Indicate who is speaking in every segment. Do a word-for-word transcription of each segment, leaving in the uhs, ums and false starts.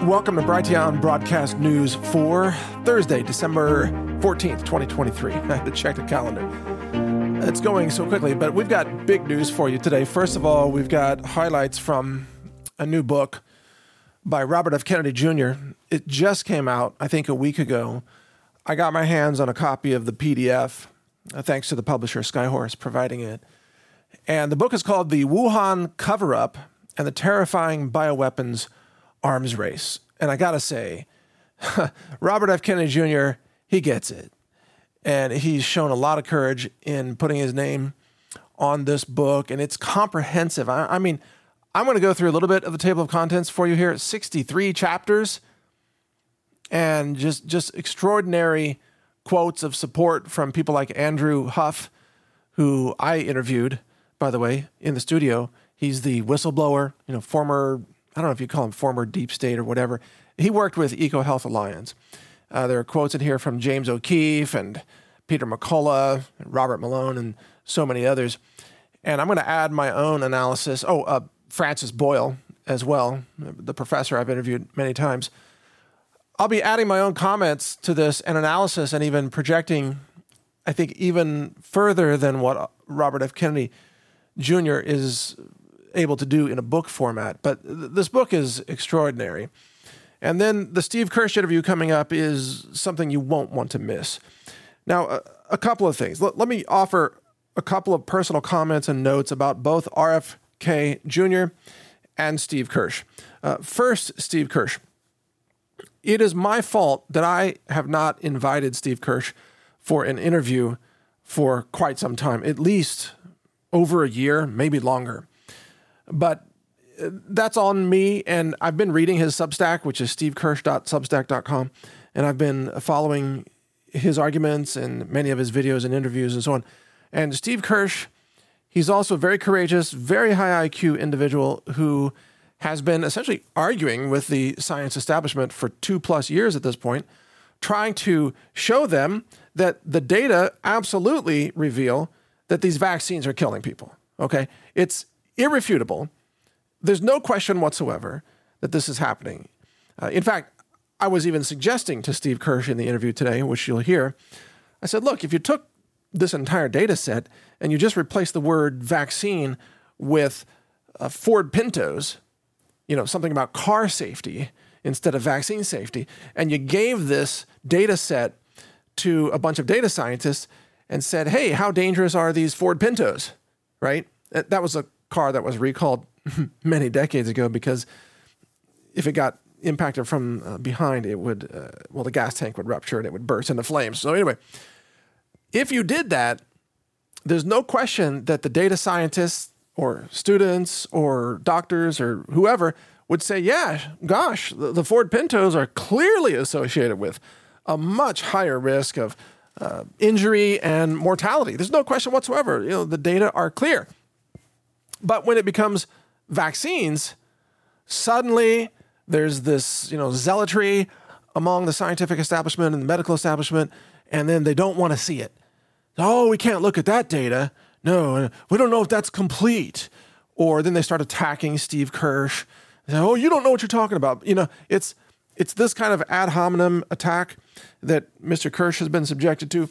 Speaker 1: Welcome to Brighteon Broadcast News for Thursday, December fourteenth, twenty twenty-three. I had to check the calendar. It's going so quickly, but we've got big news for you today. First of all, we've got highlights from a new book by Robert F. Kennedy Junior It just came out, I think, a week ago. I got my hands on a copy of the P D F, uh, thanks to the publisher Skyhorse providing it. And the book is called The Wuhan Cover-Up and the Terrifying Bioweapons Arms Race. And I got to say, Robert F. Kennedy Junior, he gets it. And he's shown a lot of courage in putting his name on this book. And it's comprehensive. I, I mean, I'm going to go through a little bit of the table of contents for you here. sixty-three chapters and just, just extraordinary quotes of support from people like Andrew Huff, who I interviewed, by the way, in the studio. He's the whistleblower, you know, former, I don't know if you call him former deep state or whatever. He worked with EcoHealth Alliance. Uh, there are quotes in here from James O'Keefe and Peter McCullough, and Robert Malone, and so many others. And I'm going to add my own analysis. Oh, uh, Francis Boyle as well, the professor I've interviewed many times. I'll be adding my own comments to this and analysis and even projecting, I think, even further than what Robert F. Kennedy Junior is able to do in a book format. But th- this book is extraordinary. And then the Steve Kirsch interview coming up is something you won't want to miss. Now, a, a couple of things. L- let me offer a couple of personal comments and notes about both R F K Junior and Steve Kirsch. Uh, first, Steve Kirsch. It is my fault that I have not invited Steve Kirsch for an interview for quite some time, at least over a year, maybe longer. But that's on me, and I've been reading his Substack, which is steve kirsch dot substack dot com, and I've been following his arguments and many of his videos and interviews and so on. And Steve Kirsch, he's also a very courageous, very high I Q individual who has been essentially arguing with the science establishment for two plus years at this point, trying to show them that the data absolutely reveal that these vaccines are killing people, okay? It's irrefutable. There's no question whatsoever that this is happening. Uh, in fact, I was even suggesting to Steve Kirsch in the interview today, which you'll hear, I said, look, if you took this entire data set and you just replaced the word vaccine with uh, Ford Pintos, you know, something about car safety instead of vaccine safety, and you gave this data set to a bunch of data scientists and said, hey, how dangerous are these Ford Pintos, right? That was a car that was recalled many decades ago because if it got impacted from uh, behind, it would, uh, well, the gas tank would rupture and it would burst into flames. So anyway, if you did that, there's no question that the data scientists or students or doctors or whoever would say, yeah, gosh, the, the Ford Pintos are clearly associated with a much higher risk of uh, injury and mortality. There's no question whatsoever. You know, the data are clear. But when it becomes vaccines, suddenly there's this, you know, zealotry among the scientific establishment and the medical establishment, and then they don't want to see it. Oh, we can't look at that data. No, we don't know if that's complete. Or then they start attacking Steve Kirsch. They say, oh, you don't know what you're talking about. You know, it's it's this kind of ad hominem attack that Mister Kirsch has been subjected to.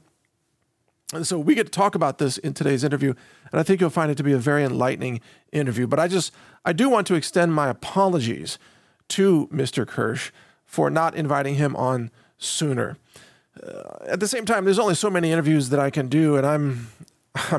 Speaker 1: And so we get to talk about this in today's interview, and I think you'll find it to be a very enlightening interview. But I just, I do want to extend my apologies to Mister Kirsch for not inviting him on sooner. Uh, at the same time, there's only so many interviews that I can do, and I'm, I'm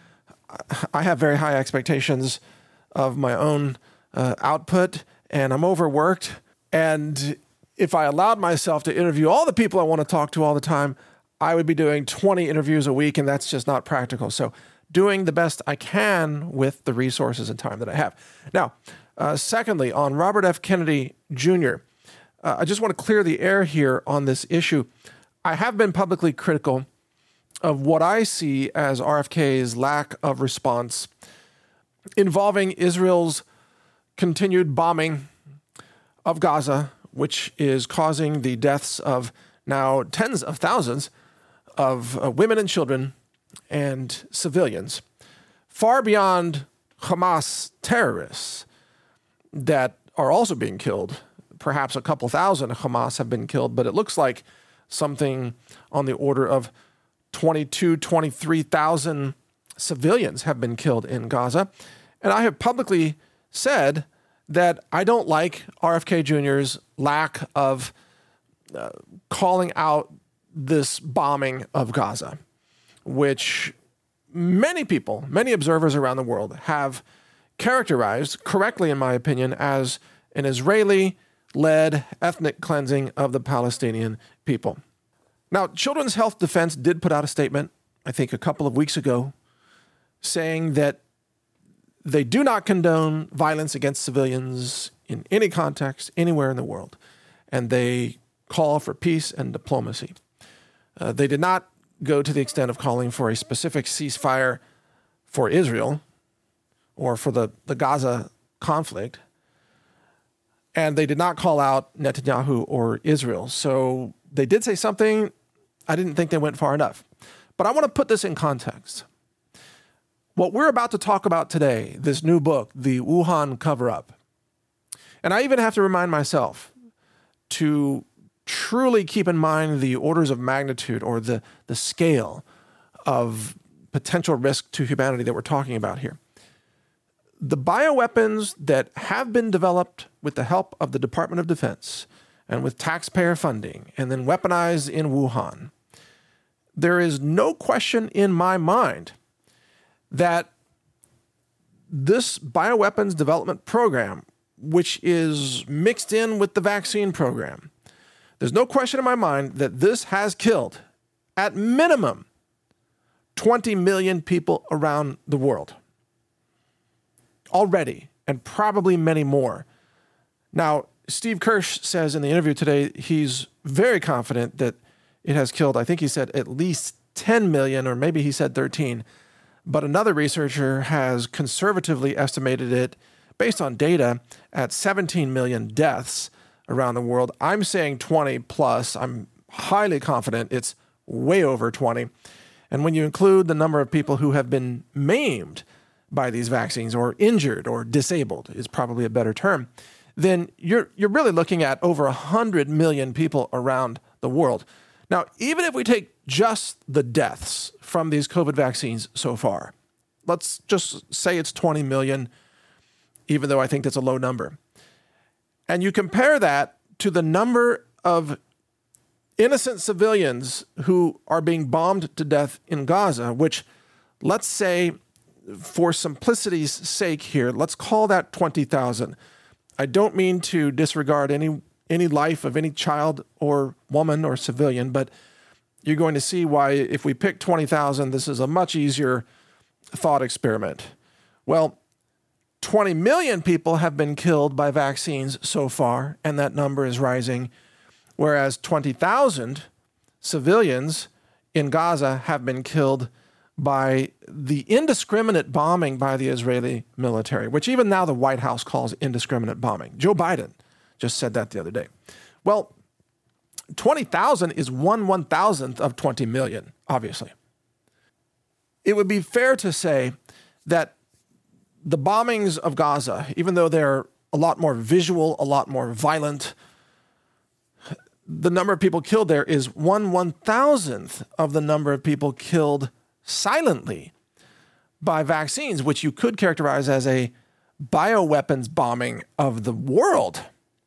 Speaker 1: I have very high expectations of my own uh, output, and I'm overworked. And if I allowed myself to interview all the people I want to talk to all the time, I would be doing twenty interviews a week, and that's just not practical. So doing the best I can with the resources and time that I have. Now, uh, secondly, on Robert F. Kennedy Junior, uh, I just want to clear the air here on this issue. I have been publicly critical of what I see as R F K's lack of response involving Israel's continued bombing of Gaza, which is causing the deaths of now tens of thousands of uh, women and children and civilians, far beyond Hamas terrorists that are also being killed perhaps a couple thousand Hamas have been killed, but it looks like something on the order of twenty-two, twenty-three thousand civilians have been killed in Gaza. And I have publicly said that I don't like R F K Junior's lack of uh, calling out this bombing of Gaza, which many people, many observers around the world have characterized correctly, in my opinion, as an Israeli-led ethnic cleansing of the Palestinian people. Now, Children's Health Defense did put out a statement, I think a couple of weeks ago, saying that they do not condone violence against civilians in any context, anywhere in the world, and they call for peace and diplomacy. Uh, they did not go to the extent of calling for a specific ceasefire for Israel or for the, the Gaza conflict, and they did not call out Netanyahu or Israel. So they did say something. I didn't think they went far enough. But I want to put this in context. What we're about to talk about today, this new book, The Wuhan Cover-Up, and I even have to remind myself to truly keep in mind the orders of magnitude or the, the scale of potential risk to humanity that we're talking about here. The bioweapons that have been developed with the help of the Department of Defense and with taxpayer funding and then weaponized in Wuhan, there is no question in my mind that this bioweapons development program, which is mixed in with the vaccine program, there's no question in my mind that this has killed, at minimum, twenty million people around the world already, and probably many more. Now, Steve Kirsch says in the interview today he's very confident that it has killed, I think he said at least ten million, or maybe he said thirteen. But another researcher has conservatively estimated it, based on data, at seventeen million deaths around the world. I'm saying twenty plus. I'm highly confident it's way over twenty. And when you include the number of people who have been maimed by these vaccines, or injured or disabled is probably a better term, then you're you're really looking at over one hundred million people around the world. Now, even if we take just the deaths from these COVID vaccines so far, let's just say it's twenty million, even though I think that's a low number, and you compare that to the number of innocent civilians who are being bombed to death in Gaza, which, let's say, for simplicity's sake here, let's call that twenty thousand. I don't mean to disregard any any life of any child or woman or civilian, but you're going to see why if we pick twenty thousand, this is a much easier thought experiment. Well, twenty million people have been killed by vaccines so far, and that number is rising, whereas twenty thousand civilians in Gaza have been killed by the indiscriminate bombing by the Israeli military, which even now the White House calls indiscriminate bombing. Joe Biden just said that the other day. Well, twenty thousand is one one-thousandth of twenty million, obviously. It would be fair to say that the bombings of Gaza, even though they're a lot more visual, a lot more violent, the number of people killed there is one one-thousandth of the number of people killed silently by vaccines, which you could characterize as a bioweapons bombing of the world.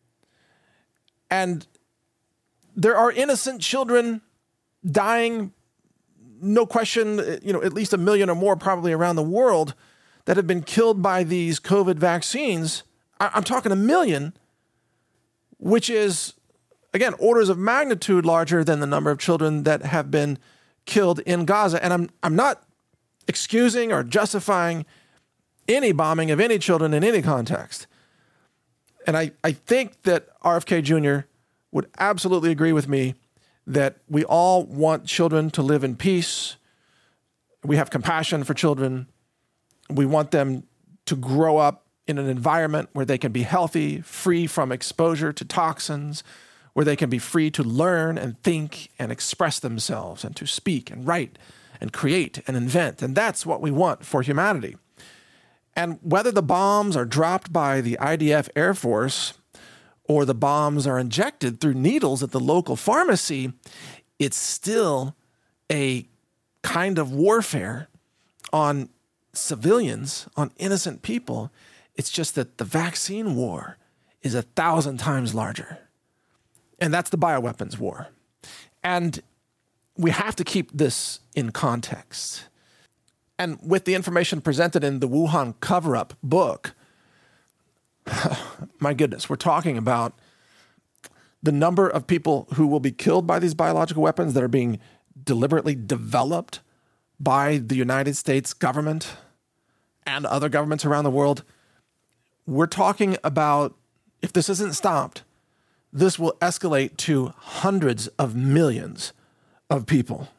Speaker 1: And there are innocent children dying, no question, you know, at least a million or more probably around the world that have been killed by these COVID vaccines. I'm talking a million, which is, again, orders of magnitude larger than the number of children that have been killed in Gaza. And I'm I'm not excusing or justifying any bombing of any children in any context. And I, I think that R F K Junior would absolutely agree with me that we all want children to live in peace. We have compassion for children. We want them to grow up in an environment where they can be healthy, free from exposure to toxins, where they can be free to learn and think and express themselves and to speak and write and create and invent. And that's what we want for humanity. And whether the bombs are dropped by the I D F Air Force or the bombs are injected through needles at the local pharmacy, it's still a kind of warfare on civilians, on innocent people. It's just that the vaccine war is a thousand times larger. And that's the bioweapons war. And we have to keep this in context. And with the information presented in the Wuhan cover-up book, my goodness, we're talking about the number of people who will be killed by these biological weapons that are being deliberately developed by the United States government and other governments around the world. We're talking about, if this isn't stopped, this will escalate to hundreds of millions of people.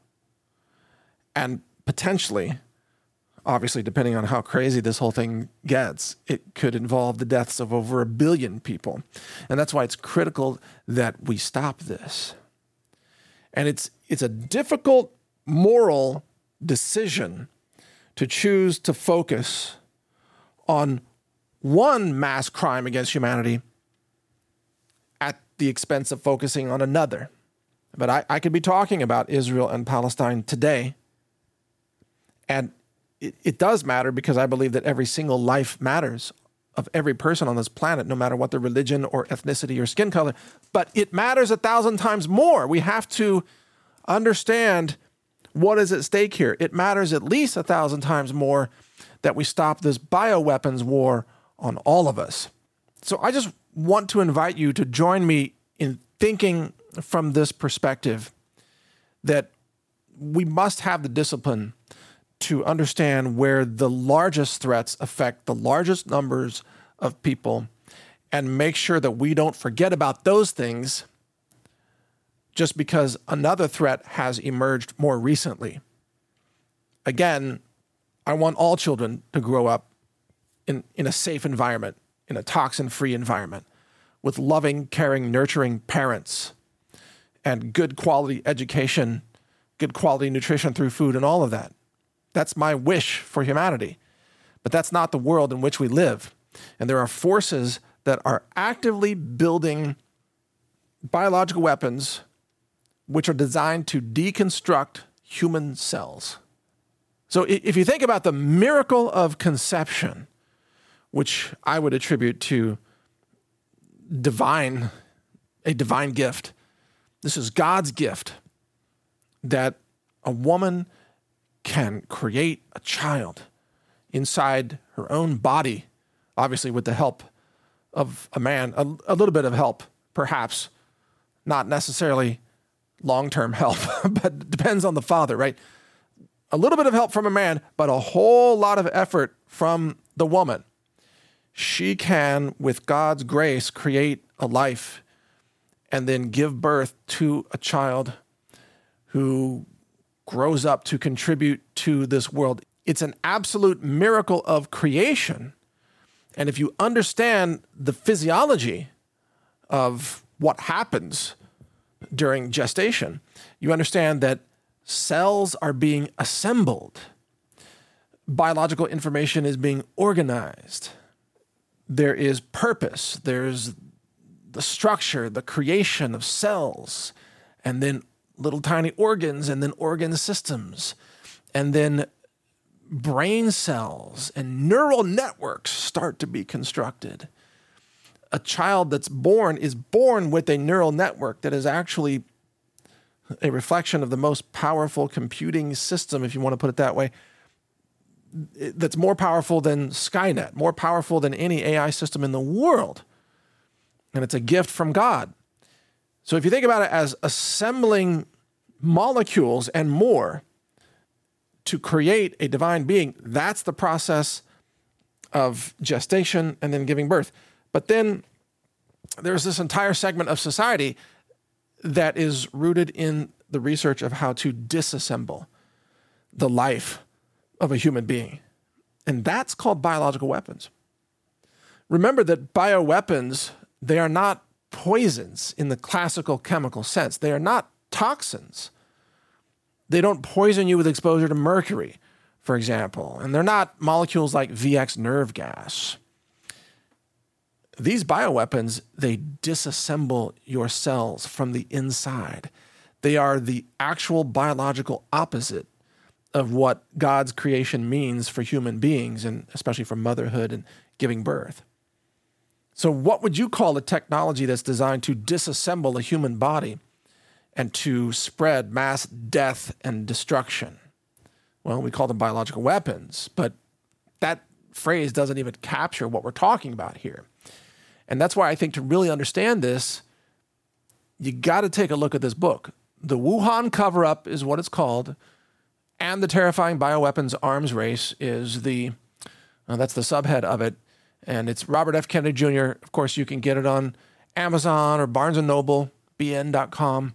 Speaker 1: And potentially, obviously, depending on how crazy this whole thing gets, it could involve the deaths of over a billion people. And that's why it's critical that we stop this. And it's it's a difficult moral decision to choose to focus on one mass crime against humanity at the expense of focusing on another. But I, I could be talking about Israel and Palestine today, and it, it does matter because I believe that every single life matters of every person on this planet, no matter what their religion or ethnicity or skin color. But it matters a thousand times more. We have to understand what is at stake here. It matters at least a thousand times more that we stop this bioweapons war on all of us. So I just want to invite you to join me in thinking from this perspective that we must have the discipline to understand where the largest threats affect the largest numbers of people and make sure that we don't forget about those things just because another threat has emerged more recently. Again, I want all children to grow up in, in a safe environment, in a toxin-free environment, with loving, caring, nurturing parents and good quality education, good quality nutrition through food and all of that. That's my wish for humanity. But that's not the world in which we live. And there are forces that are actively building biological weapons which are designed to deconstruct human cells. So if you think about the miracle of conception, which I would attribute to divine, a divine gift. This is God's gift that a woman can create a child inside her own body, obviously with the help of a man, a, a little bit of help, perhaps, not necessarily long-term help, but it depends on the father, right? A little bit of help from a man, but a whole lot of effort from the woman. She can, with God's grace, create a life and then give birth to a child who grows up to contribute to this world. It's an absolute miracle of creation. And if you understand the physiology of what happens during gestation, you understand that cells are being assembled. Biological information is being organized. There is purpose. There's the structure, the creation of cells, and then little tiny organs, and then organ systems, and then brain cells and neural networks start to be constructed. A child that's born is born with a neural network that is actually a reflection of the most powerful computing system, if you want to put it that way, that's more powerful than Skynet, more powerful than any A I system in the world. And it's a gift from God. So if you think about it as assembling molecules and more to create a divine being, that's the process of gestation and then giving birth. But then there's this entire segment of society that is rooted in the research of how to disassemble the life of a human being. And that's called biological weapons. Remember that bioweapons, they are not poisons in the classical chemical sense. They are not toxins. They don't poison you with exposure to mercury, for example. And they're not molecules like V X nerve gas. these bioweapons, they disassemble your cells from the inside. They are the actual biological opposite of what God's creation means for human beings, and especially for motherhood and giving birth. So what would you call a technology that's designed to disassemble a human body and to spread mass death and destruction? Well, we call them biological weapons, but that phrase doesn't even capture what we're talking about here. And that's why I think to really understand this, you got to take a look at this book. The Wuhan Cover-Up is what it's called, and The Terrifying Bioweapons Arms Race is the, uh, that's the subhead of it. And it's Robert F. Kennedy Junior Of course, you can get it on Amazon or Barnes and Noble, B N dot com.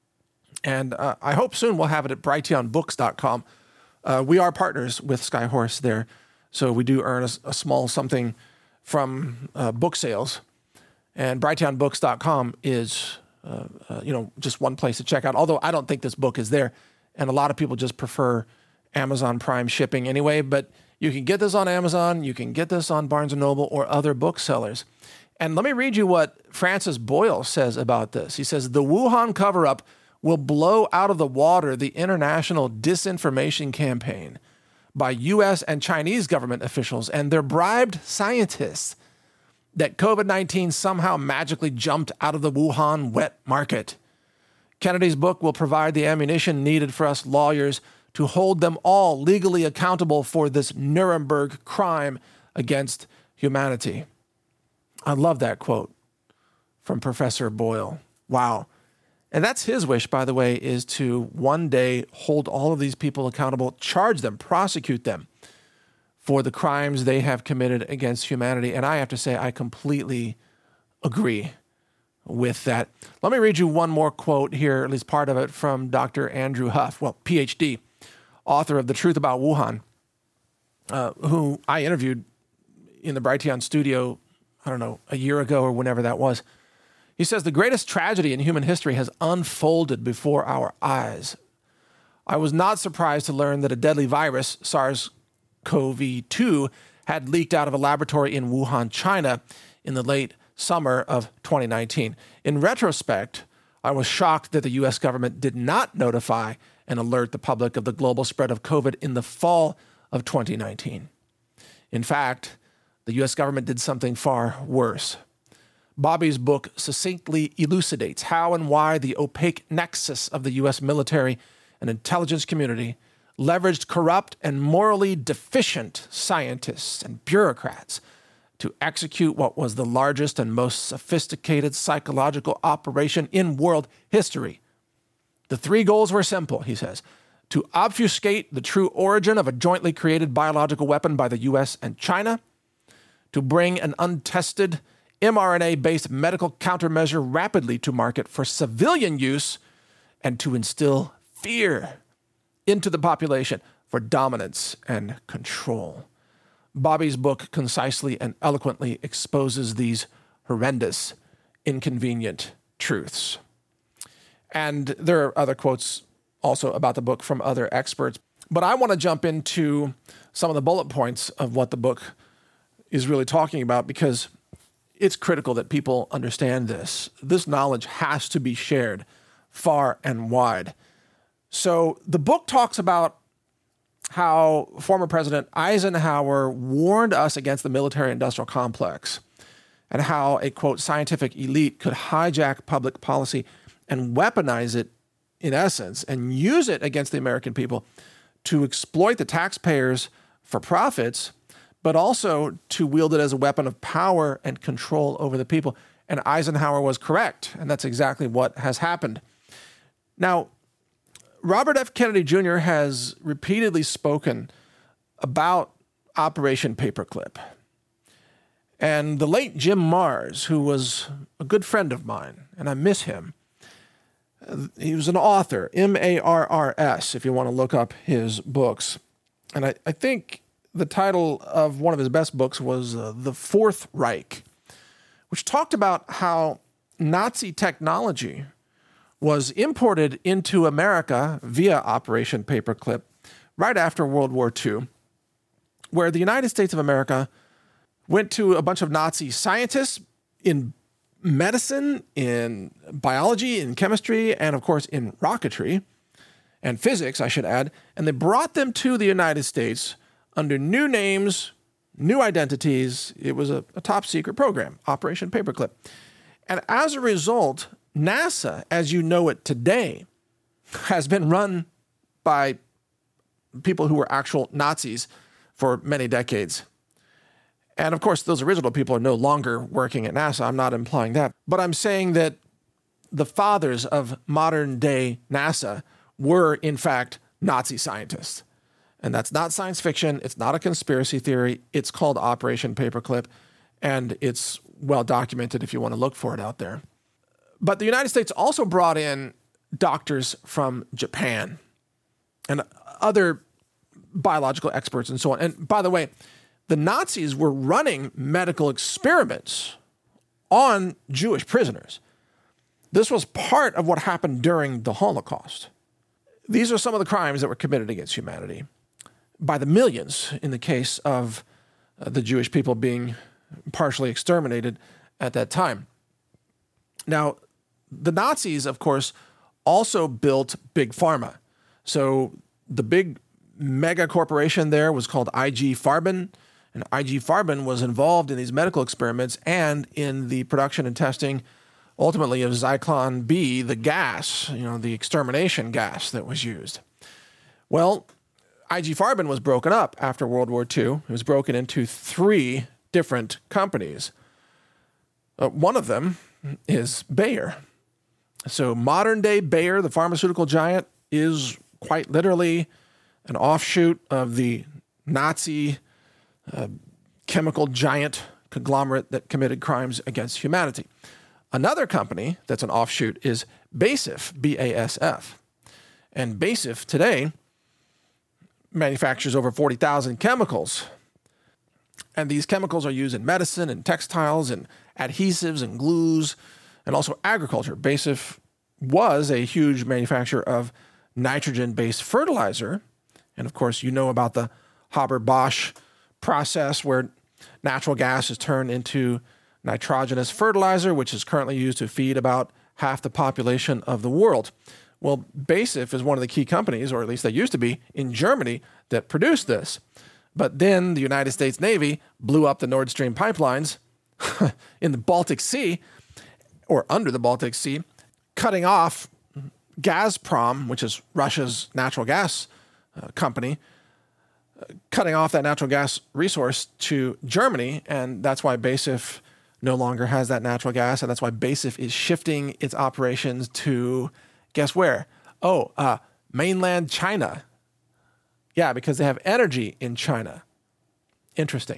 Speaker 1: And uh, I hope soon we'll have it at Brighteon Books dot com. Uh, we are partners with Skyhorse there, so we do earn a, a small something from uh, book sales. And Brighteon Books dot com is, uh, uh, you know, just one place to check out. Although I don't think this book is there, and a lot of people just prefer Amazon Prime shipping anyway. But you can get this on Amazon, you can get this on Barnes and Noble or other booksellers. And let me read you what Francis Boyle says about this. He says, the Wuhan cover-up will blow out of the water the international disinformation campaign by U S and Chinese government officials and their bribed scientists that COVID nineteen somehow magically jumped out of the Wuhan wet market. Kennedy's book will provide the ammunition needed for us lawyers to hold them all legally accountable for this Nuremberg crime against humanity. I love that quote from Professor Boyle. Wow. And that's his wish, by the way, is to one day hold all of these people accountable, charge them, prosecute them for the crimes they have committed against humanity. And I have to say, I completely agree with that. Let me read you one more quote here, at least part of it, from Doctor Andrew Huff, well, P H D, author of The Truth About Wuhan, uh, who I interviewed in the Brighteon studio, I don't know, a year ago or whenever that was. He says, the greatest tragedy in human history has unfolded before our eyes. I was not surprised to learn that a deadly virus, SARS-C o V two, had leaked out of a laboratory in Wuhan, China in the late summer of twenty nineteen. In retrospect, I was shocked that the U S government did not notify and alert the public of the global spread of COVID in the fall of twenty nineteen. In fact, the U S government did something far worse. Bobby's book succinctly elucidates how and why the opaque nexus of the U S military and intelligence community leveraged corrupt and morally deficient scientists and bureaucrats to execute what was the largest and most sophisticated psychological operation in world history. The three goals were simple, he says: to obfuscate the true origin of a jointly created biological weapon by the U S and China, to bring an untested mRNA-based medical countermeasure rapidly to market for civilian use, and to instill fear into the population for dominance and control. Bobby's book concisely and eloquently exposes these horrendous, inconvenient truths. And there are other quotes also about the book from other experts. But I want to jump into some of the bullet points of what the book is really talking about, because it's critical that people understand this. This knowledge has to be shared far and wide. So the book talks about how former President Eisenhower warned us against the military-industrial complex and how a, quote, scientific elite could hijack public policy and weaponize it, in essence, and use it against the American people to exploit the taxpayers for profits, but also to wield it as a weapon of power and control over the people. And Eisenhower was correct, and that's exactly what has happened. Now, Robert F. Kennedy Junior has repeatedly spoken about Operation Paperclip. And the late Jim Marrs, who was a good friend of mine, and I miss him, he was an author, M A R R S, if you want to look up his books. And I, I think the title of one of his best books was uh, The Fourth Reich, which talked about how Nazi technology was imported into America via Operation Paperclip right after World War Two, where the United States of America went to a bunch of Nazi scientists in medicine, in biology, in chemistry, and of course in rocketry and physics, I should add, and they brought them to the United States under new names, new identities. It was a, a top secret program, Operation Paperclip. And as a result, NASA, as you know it today, has been run by people who were actual Nazis for many decades. And of course, those original people are no longer working at NASA. I'm not implying that. But I'm saying that the fathers of modern day NASA were, in fact, Nazi scientists. And that's not science fiction. It's not a conspiracy theory. It's called Operation Paperclip. And it's well documented if you want to look for it out there. But the United States also brought in doctors from Japan and other biological experts and so on. And by the way, the Nazis were running medical experiments on Jewish prisoners. This was part of what happened during the Holocaust. These are some of the crimes that were committed against humanity by the millions in the case of uh, the Jewish people being partially exterminated at that time. Now, the Nazis, of course, also built Big Pharma. So the big mega corporation there was called I G Farben. And I G Farben was involved in these medical experiments and in the production and testing, ultimately, of Zyklon B, the gas, you know, the extermination gas that was used. Well, I G Farben was broken up after World War Two. It was broken into three different companies. Uh, one of them is Bayer. So modern-day Bayer, the pharmaceutical giant, is quite literally an offshoot of the Nazi Uh, chemical giant conglomerate that committed crimes against humanity. Another company that's an offshoot is BASF, B A S F. And BASF today manufactures over forty thousand chemicals. And these chemicals are used in medicine and textiles and adhesives and glues and also agriculture. BASF was a huge manufacturer of nitrogen-based fertilizer. And of course, you know about the Haber-Bosch process where natural gas is turned into nitrogenous fertilizer, which is currently used to feed about half the population of the world. Well, BASF is one of the key companies, or at least they used to be, in Germany that produced this. But then the United States Navy blew up the Nord Stream pipelines in the Baltic Sea, or under the Baltic Sea, cutting off Gazprom, which is Russia's natural gas uh, company, cutting off that natural gas resource to Germany, and that's why BASF no longer has that natural gas, and that's why BASF is shifting its operations to, guess where? Oh, uh, mainland China. Yeah, because they have energy in China. Interesting.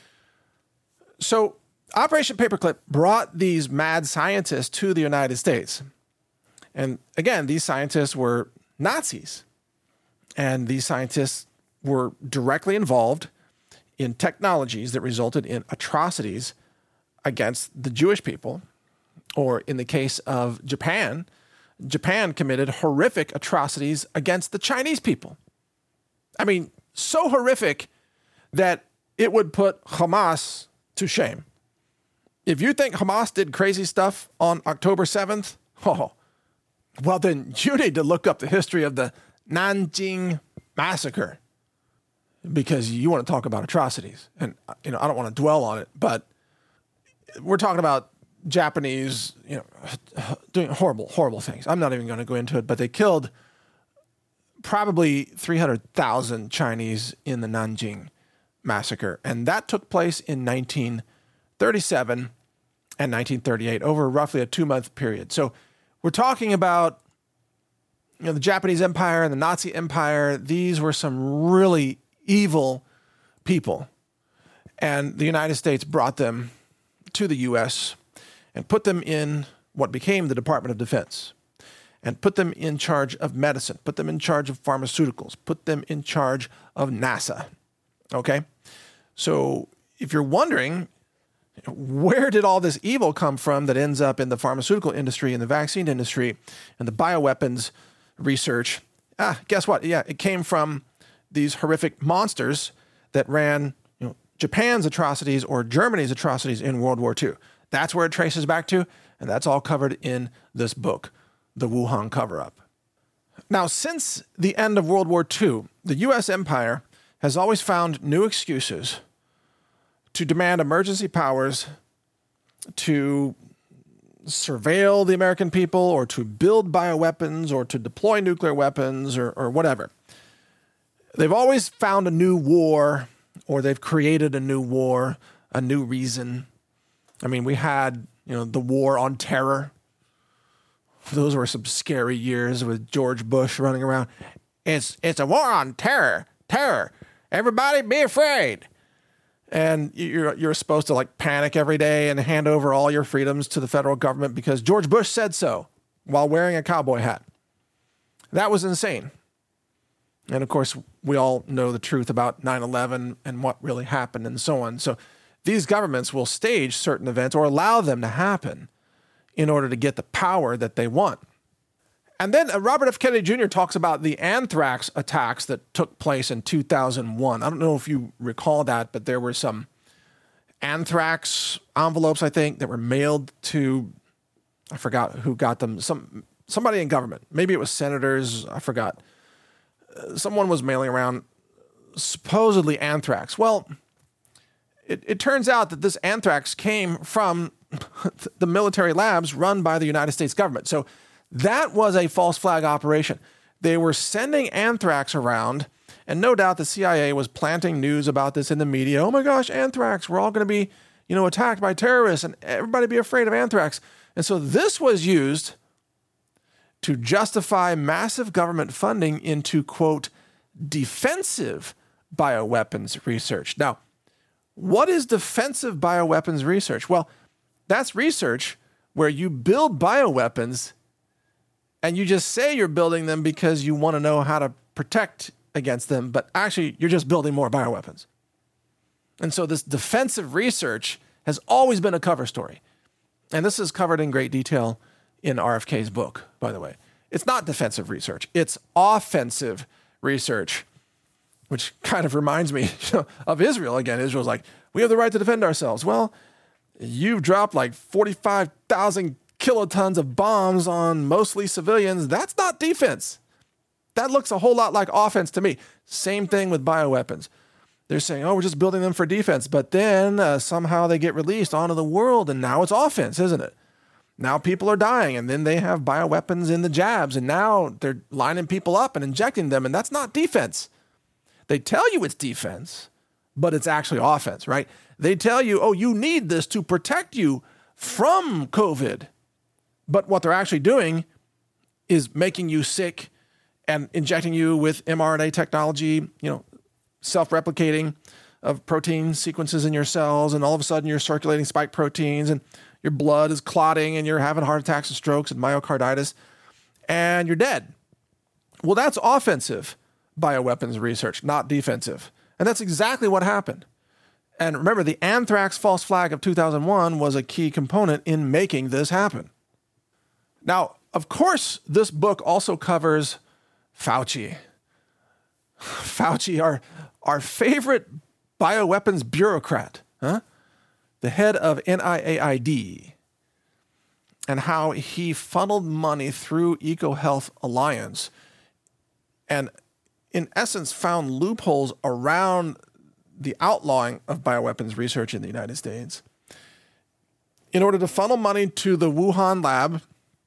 Speaker 1: So Operation Paperclip brought these mad scientists to the United States. And again, these scientists were Nazis, and these scientists were directly involved in technologies that resulted in atrocities against the Jewish people. Or in the case of Japan, Japan committed horrific atrocities against the Chinese people. I mean, so horrific that it would put Hamas to shame. If you think Hamas did crazy stuff on October seventh, oh, well, then you need to look up the history of the Nanjing Massacre, because you want to talk about atrocities. And, you know, I don't want to dwell on it, but we're talking about Japanese, you know, doing horrible, horrible things. I'm not even going to go into it, but they killed probably three hundred thousand Chinese in the Nanjing Massacre. And that took place in nineteen thirty-seven and nineteen thirty-eight, over roughly a two-month period. So we're talking about, you know, the Japanese Empire and the Nazi Empire. These were some really evil people. And the United States brought them to the U S and put them in what became the Department of Defense, and put them in charge of medicine, put them in charge of pharmaceuticals, put them in charge of NASA. Okay? So if you're wondering, where did all this evil come from that ends up in the pharmaceutical industry and the vaccine industry and the bioweapons research? Ah, guess what? Yeah, it came from these horrific monsters that ran, you know, Japan's atrocities or Germany's atrocities in World War Two. That's where it traces back to, and that's all covered in this book, The Wuhan Cover-Up. Now, since the end of World War Two, the U S empire has always found new excuses to demand emergency powers to surveil the American people or to build bioweapons or to deploy nuclear weapons or, or whatever. They've always found a new war, or they've created a new war, a new reason. I mean, we had, you know, the war on terror. Those were some scary years with George Bush running around. It's it's a war on terror, terror. Everybody be afraid. And you're you're supposed to like panic every day and hand over all your freedoms to the federal government because George Bush said so while wearing a cowboy hat. That was insane. And of course, we all know the truth about nine eleven and what really happened and so on. So these governments will stage certain events or allow them to happen in order to get the power that they want. And then uh, Robert F. Kennedy Junior talks about the anthrax attacks that took place in two thousand one. I don't know if you recall that, but there were some anthrax envelopes, I think, that were mailed to, I forgot who got them, some somebody in government. Maybe it was senators, I forgot. Uh, someone was mailing around supposedly anthrax. Well, it, it turns out that this anthrax came from the military labs run by the United States government. So that was a false flag operation. They were sending anthrax around, and no doubt the C I A was planting news about this in the media. Oh my gosh, anthrax, we're all going to be, you know, attacked by terrorists, and everybody be afraid of anthrax. And so this was used to justify massive government funding into, quote, defensive bioweapons research. Now, what is defensive bioweapons research? Well, that's research where you build bioweapons and you just say you're building them because you want to know how to protect against them, but actually you're just building more bioweapons. And so this defensive research has always been a cover story. And this is covered in great detail in R F K's book, by the way. It's not defensive research. It's offensive research, which kind of reminds me of Israel again. Israel's like, we have the right to defend ourselves. Well, you've dropped like forty-five thousand kilotons of bombs on mostly civilians. That's not defense. That looks a whole lot like offense to me. Same thing with bioweapons. They're saying, oh, we're just building them for defense. But then uh, somehow they get released onto the world, and now it's offense, isn't it? Now people are dying, and then they have bioweapons in the jabs, and now they're lining people up and injecting them, and that's not defense. They tell you it's defense, but it's actually offense, right? They tell you, oh, you need this to protect you from COVID. But what they're actually doing is making you sick and injecting you with mRNA technology, you know, self-replicating of protein sequences in your cells. And all of a sudden you're circulating spike proteins and your blood is clotting and you're having heart attacks and strokes and myocarditis and you're dead. Well, that's offensive bioweapons research, not defensive. And that's exactly what happened. And remember, the anthrax false flag of two thousand one was a key component in making this happen. Now, of course, this book also covers Fauci. Fauci, our, our favorite bioweapons bureaucrat, huh? The head of N I A I D, and how he funneled money through EcoHealth Alliance and, in essence, found loopholes around the outlawing of bioweapons research in the United States in order to funnel money to the Wuhan lab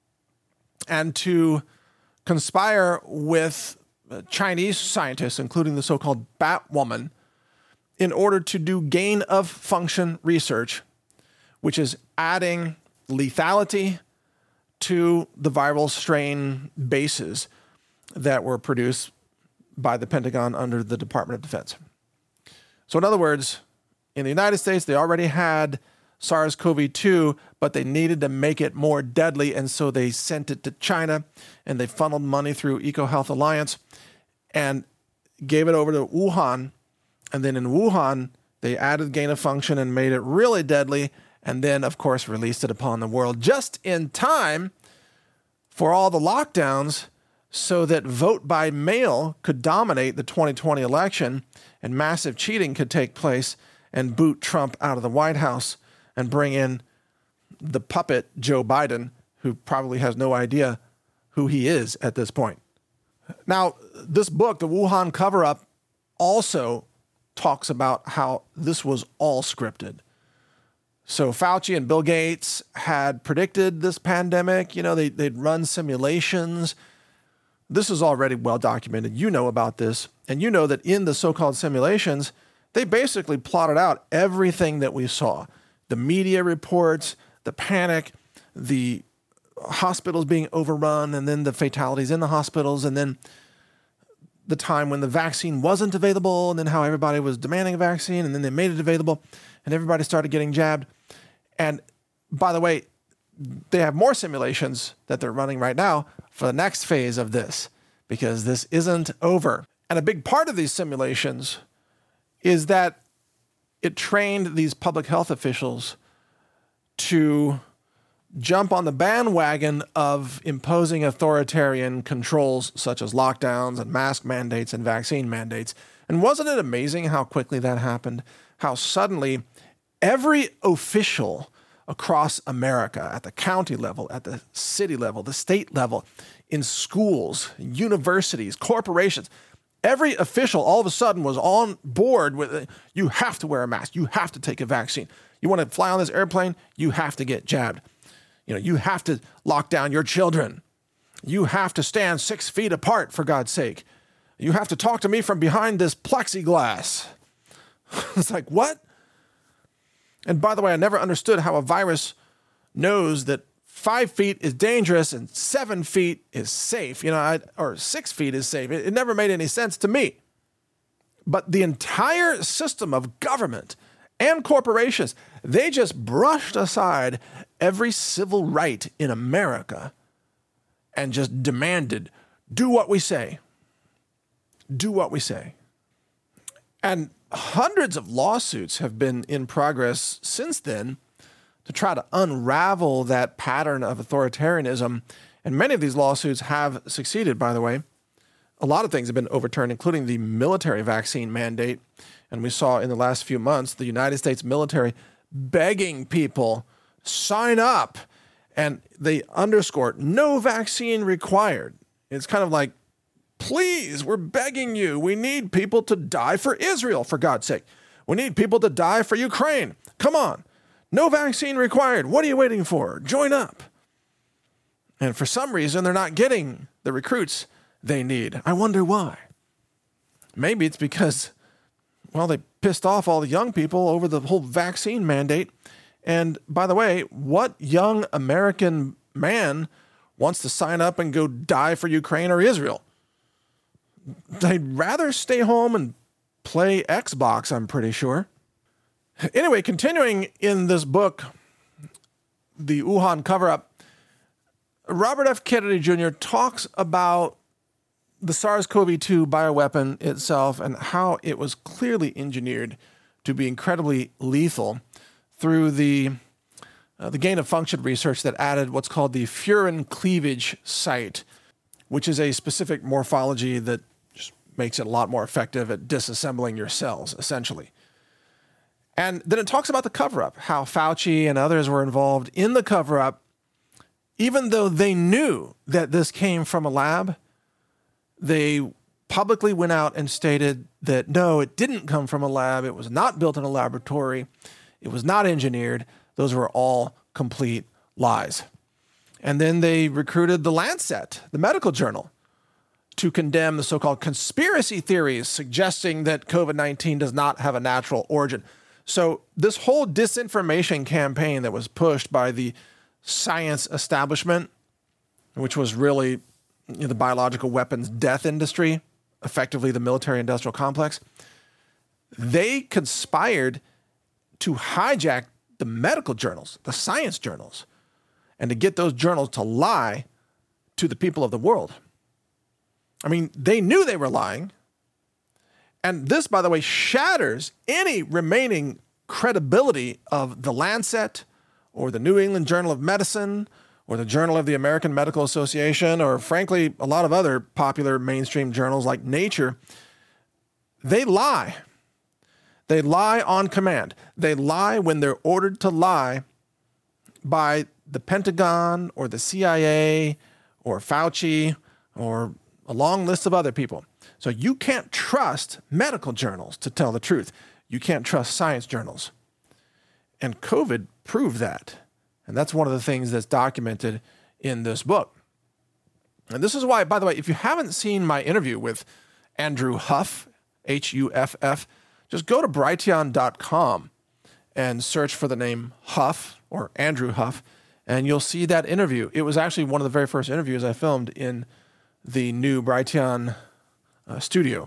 Speaker 1: and to conspire with Chinese scientists, including the so-called Batwoman, in order to do gain-of-function research, which is adding lethality to the viral strain bases that were produced by the Pentagon under the Department of Defense. So in other words, in the United States, they already had SARS-C o V two, but they needed to make it more deadly, and so they sent it to China, and they funneled money through EcoHealth Alliance and gave it over to Wuhan. And then in Wuhan, they added gain of function and made it really deadly, and then, of course, released it upon the world just in time for all the lockdowns so that vote by mail could dominate the twenty twenty election and massive cheating could take place and boot Trump out of the White House and bring in the puppet Joe Biden, who probably has no idea who he is at this point. Now, this book, The Wuhan Cover-Up, also talks about how this was all scripted. So Fauci and Bill Gates had predicted this pandemic. You know, they, they'd run simulations. This is already well documented. You know about this. And you know that in the so-called simulations, they basically plotted out everything that we saw. The media reports, the panic, the hospitals being overrun, and then the fatalities in the hospitals, and then the time when the vaccine wasn't available, and then how everybody was demanding a vaccine, and then they made it available, and everybody started getting jabbed. And by the way, they have more simulations that they're running right now for the next phase of this, because this isn't over. And a big part of these simulations is that it trained these public health officials to jump on the bandwagon of imposing authoritarian controls such as lockdowns and mask mandates and vaccine mandates. And wasn't it amazing how quickly that happened? How suddenly every official across America, at the county level, at the city level, the state level, in schools, universities, corporations, every official all of a sudden was on board with, you have to wear a mask, you have to take a vaccine. You want to fly on this airplane, you have to get jabbed. You know, you have to lock down your children. You have to stand six feet apart, for God's sake. You have to talk to me from behind this plexiglass. It's like, what? And by the way, I never understood how a virus knows that five feet is dangerous and seven feet is safe, you know, I, or six feet is safe. It, it never made any sense to me. But the entire system of government and corporations, they just brushed aside every civil right in America and just demanded, do what we say. Do what we say. And hundreds of lawsuits have been in progress since then to try to unravel that pattern of authoritarianism. And many of these lawsuits have succeeded, by the way. A lot of things have been overturned, including the military vaccine mandate. And we saw in the last few months the United States military begging people, sign up. And they underscore, no vaccine required. It's kind of like, please, we're begging you. We need people to die for Israel, for God's sake. We need people to die for Ukraine. Come on. No vaccine required. What are you waiting for? Join up. And for some reason, they're not getting the recruits they need. I wonder why. Maybe it's because, well, they pissed off all the young people over the whole vaccine mandate. And by the way, what young American man wants to sign up and go die for Ukraine or Israel? They'd rather stay home and play Xbox, I'm pretty sure. Anyway, continuing in this book, The Wuhan Cover-Up, Robert F. Kennedy Junior talks about the SARS-C o V two bioweapon itself and how it was clearly engineered to be incredibly lethal through the uh, the gain-of-function research that added what's called the furin cleavage site, which is a specific morphology that just makes it a lot more effective at disassembling your cells, essentially. And then it talks about the cover-up, how Fauci and others were involved in the cover-up, even though they knew that this came from a lab. They publicly went out and stated that, no, it didn't come from a lab. It was not built in a laboratory. It was not engineered. Those were all complete lies. And then they recruited The Lancet, the medical journal, to condemn the so-called conspiracy theories suggesting that COVID nineteen does not have a natural origin. So this whole disinformation campaign that was pushed by the science establishment, which was really, you know, the biological weapons death industry, effectively the military-industrial complex, they conspired to hijack the medical journals, the science journals, and to get those journals to lie to the people of the world. I mean, they knew they were lying. And this, by the way, shatters any remaining credibility of The Lancet or the New England Journal of Medicine or the Journal of the American Medical Association, or frankly, a lot of other popular mainstream journals like Nature. They lie. They lie on command. They lie when they're ordered to lie by the Pentagon or the C I A or Fauci or a long list of other people. So you can't trust medical journals to tell the truth. You can't trust science journals. And COVID proved that. And that's one of the things that's documented in this book. And this is why, by the way, if you haven't seen my interview with Andrew Huff, H U F F, just go to brighteon dot com and search for the name Huff or Andrew Huff, and you'll see that interview. It was actually one of the very first interviews I filmed in the new Brighteon uh, studio.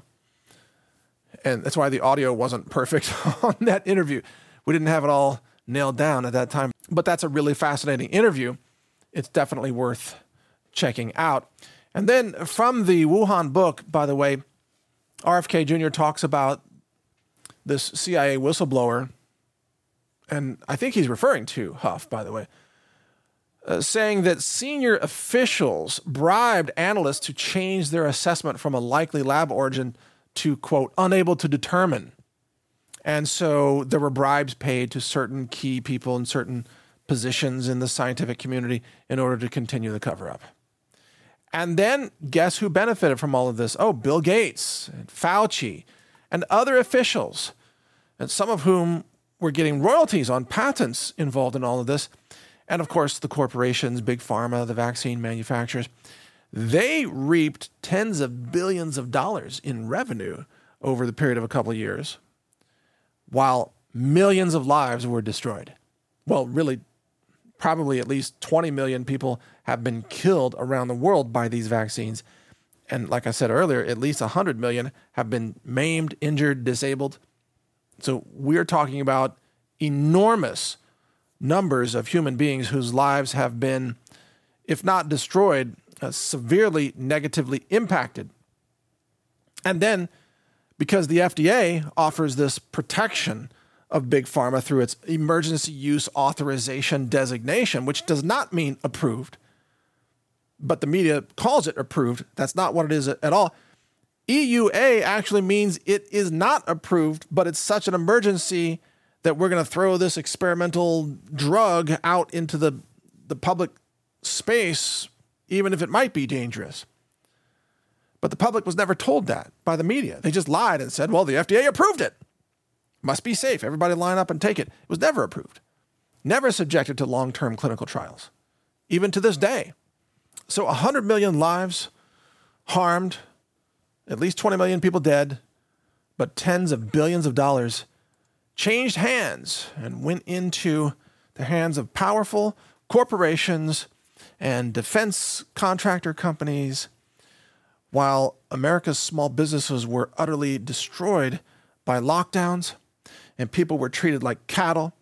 Speaker 1: And that's why the audio wasn't perfect on that interview. We didn't have it all nailed down at that time. But that's a really fascinating interview. It's definitely worth checking out. And then from the Wuhan book, by the way, R F K Junior talks about this C I A whistleblower, and I think he's referring to Huff, by the way, uh, saying that senior officials bribed analysts to change their assessment from a likely lab origin to, quote, unable to determine. And so there were bribes paid to certain key people in certain positions in the scientific community in order to continue the cover-up. And then guess who benefited from all of this? Oh, Bill Gates and Fauci and other officials, and some of whom were getting royalties on patents involved in all of this. And of course, the corporations, Big Pharma, the vaccine manufacturers, they reaped tens of billions of dollars in revenue over the period of a couple of years, while millions of lives were destroyed. Well, really, probably at least twenty million people have been killed around the world by these vaccines. And like I said earlier, at least one hundred million have been maimed, injured, disabled. So we're talking about enormous numbers of human beings whose lives have been, if not destroyed, uh, severely negatively impacted. And then, because the F D A offers this protection of Big Pharma through its emergency use authorization designation, which does not mean approved, but the media calls it approved. That's not what it is at all. E U A actually means it is not approved, but it's such an emergency that we're going to throw this experimental drug out into the, the public space, even if it might be dangerous. But the public was never told that by the media. They just lied and said, well, the F D A approved it. Must be safe. Everybody line up and take it. It was never approved. Never subjected to long-term clinical trials, even to this day. So one hundred million lives harmed, at least twenty million people dead, but tens of billions of dollars changed hands and went into the hands of powerful corporations and defense contractor companies, while America's small businesses were utterly destroyed by lockdowns and people were treated like cattle.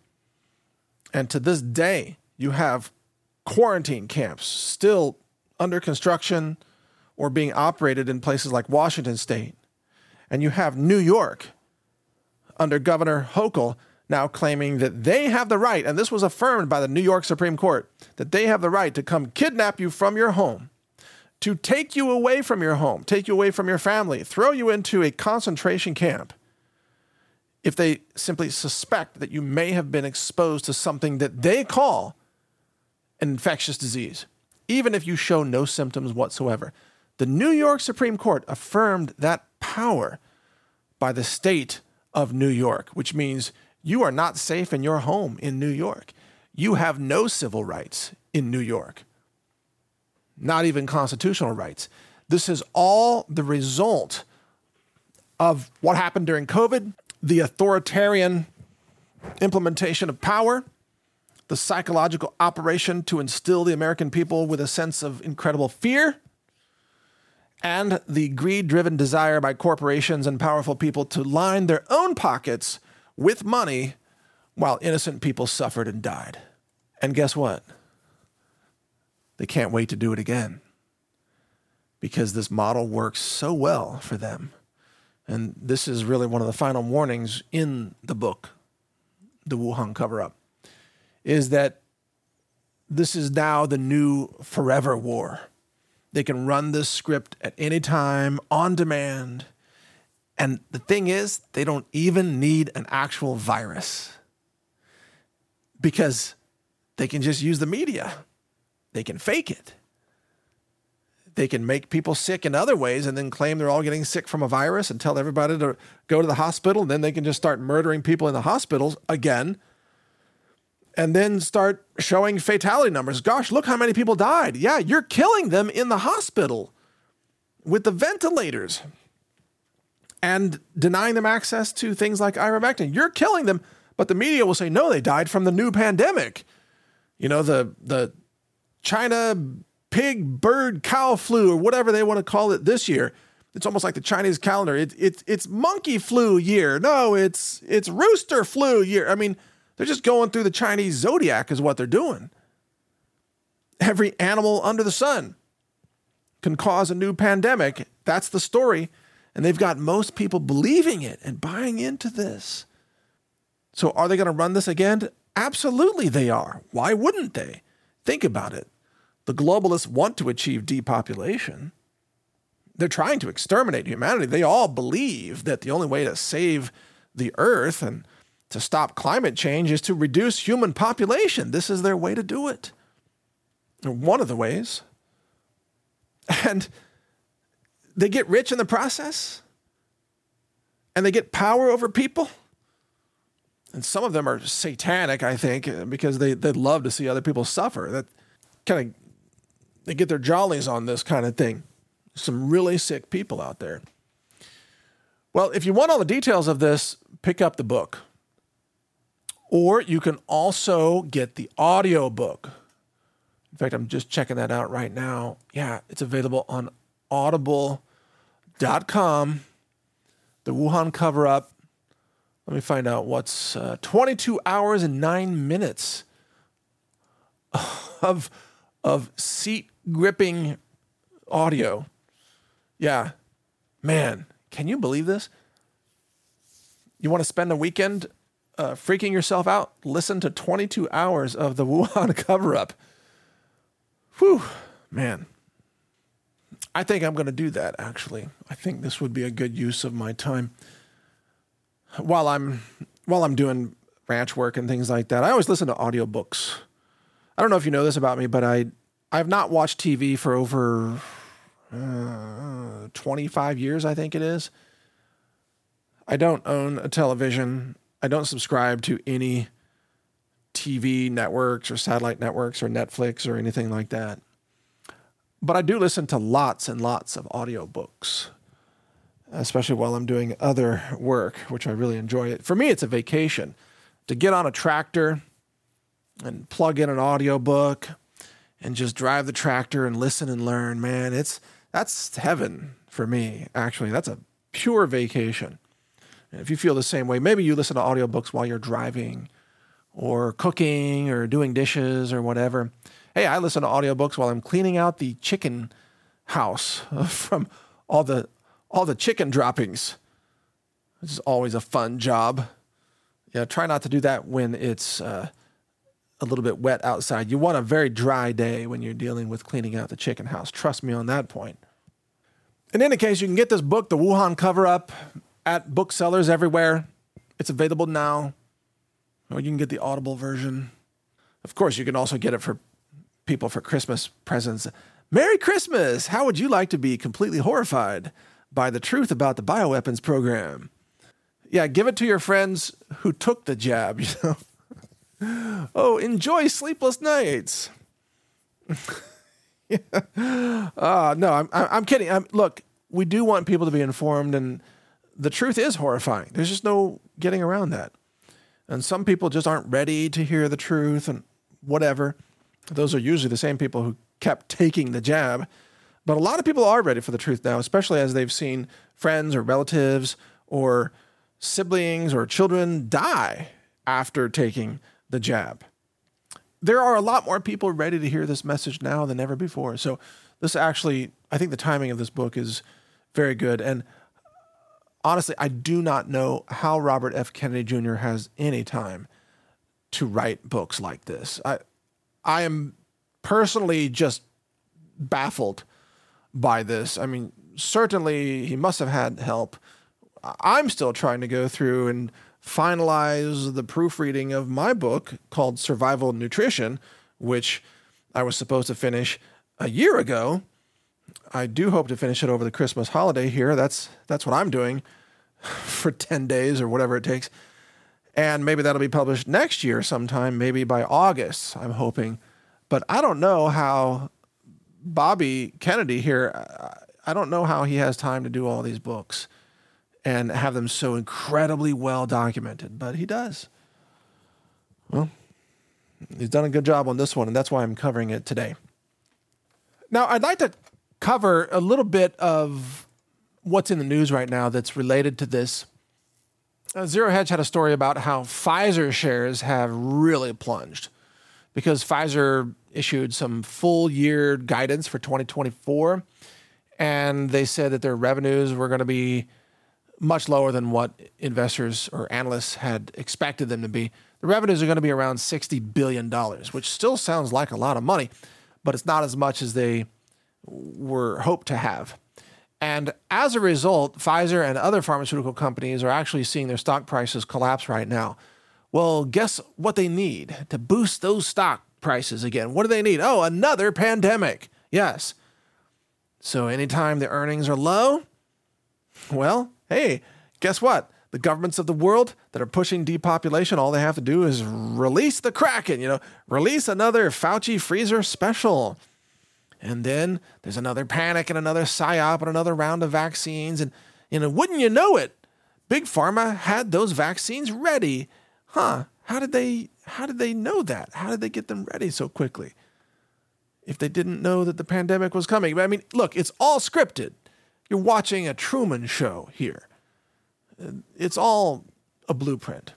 Speaker 1: And to this day, you have quarantine camps still under construction or being operated in places like Washington State. And you have New York under Governor Hochul now claiming that they have the right, and this was affirmed by the New York Supreme Court, that they have the right to come kidnap you from your home, to take you away from your home, take you away from your family, throw you into a concentration camp if they simply suspect that you may have been exposed to something that they call an infectious disease, even if you show no symptoms whatsoever. The New York Supreme Court affirmed that power by the state of New York, which means you are not safe in your home in New York. You have no civil rights in New York, not even constitutional rights. This is all the result of what happened during COVID, the authoritarian implementation of power, the psychological operation to instill the American people with a sense of incredible fear, and the greed-driven desire by corporations and powerful people to line their own pockets with money while innocent people suffered and died. And guess what? They can't wait to do it again because this model works so well for them. And this is really one of the final warnings in the book, The Wuhan Cover-Up, is that this is now the new forever war. They can run this script at any time, on demand, And the thing is, they don't even need an actual virus because they can just use the media. They can fake it. They can make people sick in other ways and then claim they're all getting sick from a virus and tell everybody to go to the hospital. And then they can just start murdering people in the hospitals again. And then start showing fatality numbers. Gosh, look how many people died. Yeah, you're killing them in the hospital with the ventilators and denying them access to things like ivermectin. You're killing them, but the media will say, no, they died from the new pandemic. You know, the the China pig, bird, cow flu, or whatever they want to call it this year. It's almost like the Chinese calendar. It, it, it's monkey flu year. No, it's it's rooster flu year. I mean, they're just going through the Chinese zodiac is what they're doing. Every animal under the sun can cause a new pandemic. That's the story. And they've got most people believing it and buying into this. So are they going to run this again? Absolutely they are. Why wouldn't they? Think about it. The globalists want to achieve depopulation. They're trying to exterminate humanity. They all believe that the only way to save the earth and to stop climate change is to reduce human population. This is their way to do it. One of the ways. And they get rich in the process. And they get power over people. And some of them are satanic, I think, because they, they love to see other people suffer. That kind of, they get their jollies on this kind of thing. Some really sick people out there. Well, if you want all the details of this, pick up the book. Or you can also get the audio book. In fact, I'm just checking that out right now. Yeah, it's available on audible dot com. The Wuhan cover-up. Let me find out what's uh, twenty-two hours and nine minutes of, of seat-gripping audio. Yeah. Man, can you believe this? You want to spend a weekend uh, freaking yourself out? Listen to twenty-two hours of the Wuhan cover-up. Whew, man. I think I'm going to do that, actually. I think this would be a good use of my time. While I'm while I'm doing ranch work and things like that, I always listen to audiobooks. I don't know if you know this about me, but I I've not watched T V for over uh, twenty-five years, I think it is. I don't own a television. I don't subscribe to any T V networks or satellite networks or Netflix or anything like that. But I do listen to lots and lots of audiobooks, especially while I'm doing other work, which I really enjoy. For me, it's a vacation to get on a tractor and plug in an audiobook and just drive the tractor and listen and learn. Man, it's that's heaven for me, actually. That's a pure vacation. And if you feel the same way, maybe you listen to audiobooks while you're driving or cooking or doing dishes or whatever. Hey, I listen to audiobooks while I'm cleaning out the chicken house from all the all the chicken droppings. This is always a fun job. Yeah, try not to do that when it's uh, a little bit wet outside. You want a very dry day when you're dealing with cleaning out the chicken house. Trust me on that point. In any case, you can get this book, The Wuhan Cover-Up, at booksellers everywhere. It's available now. Or you can get the Audible version. Of course, you can also get it for people for Christmas presents. Merry Christmas! How would you like to be completely horrified by the truth about the bioweapons program? Yeah, give it to your friends who took the jab, you know. Oh, enjoy sleepless nights. yeah. uh, no, I'm, I'm kidding. I'm, look, we do want people to be informed, and the truth is horrifying. There's just no getting around that. And some people just aren't ready to hear the truth and whatever. Those are usually the same people who kept taking the jab. But a lot of people are ready for the truth now, especially as they've seen friends or relatives or siblings or children die after taking the jab. There are a lot more people ready to hear this message now than ever before. So this actually, I think the timing of this book is very good. And honestly, I do not know how Robert F. Kennedy Junior has any time to write books like this. I, I am personally just baffled by this. I mean, certainly he must have had help. I'm still trying to go through and finalize the proofreading of my book called Survival Nutrition, which I was supposed to finish a year ago. I do hope to finish it over the Christmas holiday here. That's that's what I'm doing for ten days or whatever it takes. And maybe that'll be published next year sometime, maybe by August, I'm hoping. But I don't know how Bobby Kennedy here, I don't know how he has time to do all these books and have them so incredibly well documented, but he does. Well, he's done a good job on this one, and that's why I'm covering it today. Now, I'd like to cover a little bit of what's in the news right now that's related to this. Uh, Zero Hedge had a story about how Pfizer shares have really plunged because Pfizer issued some full year guidance for twenty twenty-four, and they said that their revenues were going to be much lower than what investors or analysts had expected them to be. The revenues are going to be around sixty billion dollars, which still sounds like a lot of money, but it's not as much as they were hoped to have. And as a result, Pfizer and other pharmaceutical companies are actually seeing their stock prices collapse right now. Well, guess what they need to boost those stock prices again? What do they need? Oh, another pandemic. Yes. So anytime the earnings are low, well, hey, guess what? The governments of the world that are pushing depopulation, all they have to do is release the Kraken, you know, release another Fauci freezer special. And then there's another panic and another psyop and another round of vaccines. And, you know, wouldn't you know it? Big Pharma had those vaccines ready. Huh. How did they, how did they know that? How did they get them ready so quickly? If they didn't know that the pandemic was coming. I mean, look, it's all scripted. You're watching a Truman Show here. It's all a blueprint.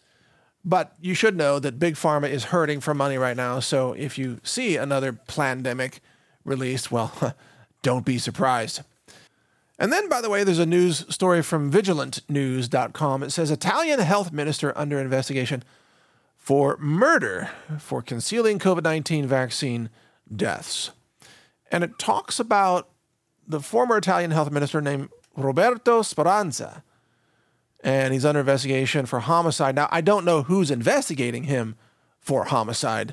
Speaker 1: But you should know that Big Pharma is hurting for money right now. So if you see another plandemic released, well, don't be surprised. And then, by the way, there's a news story from vigilant news dot com. It says Italian health minister under investigation for murder for concealing COVID nineteen vaccine deaths. And it talks about the former Italian health minister named Roberto Speranza. And he's under investigation for homicide. Now, I don't know who's investigating him for homicide.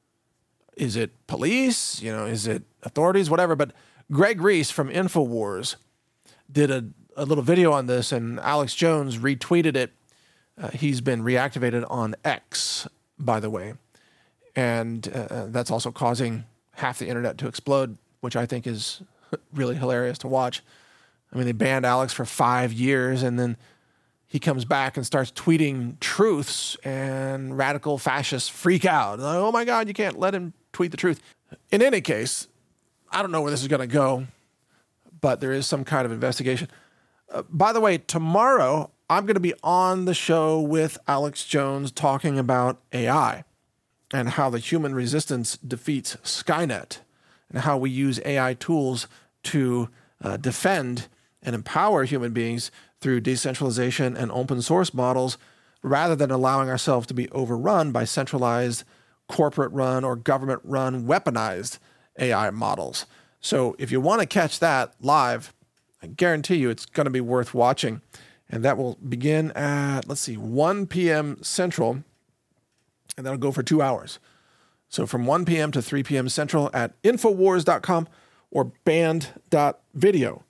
Speaker 1: Is it police? You know, is it authorities? Whatever. But Greg Reese from InfoWars did a, a little video on this, and Alex Jones retweeted it. Uh, he's been reactivated on X, by the way. And uh, that's also causing half the internet to explode, which I think is really hilarious to watch. I mean, they banned Alex for five years, and then he comes back and starts tweeting truths, and radical fascists freak out. Like, oh my God, you can't let him tweet the truth. In any case, I don't know where this is going to go, but there is some kind of investigation. Uh, by the way, tomorrow I'm going to be on the show with Alex Jones talking about A I and how the human resistance defeats Skynet and how we use A I tools to uh, defend and empower human beings through decentralization and open source models, rather than allowing ourselves to be overrun by centralized, corporate-run or government-run weaponized A I models. So if you want to catch that live, I guarantee you it's going to be worth watching. And that will begin at, let's see, one p.m. Central, and that'll go for two hours. So from one p.m. to three p.m. Central at infowars dot com or band dot video.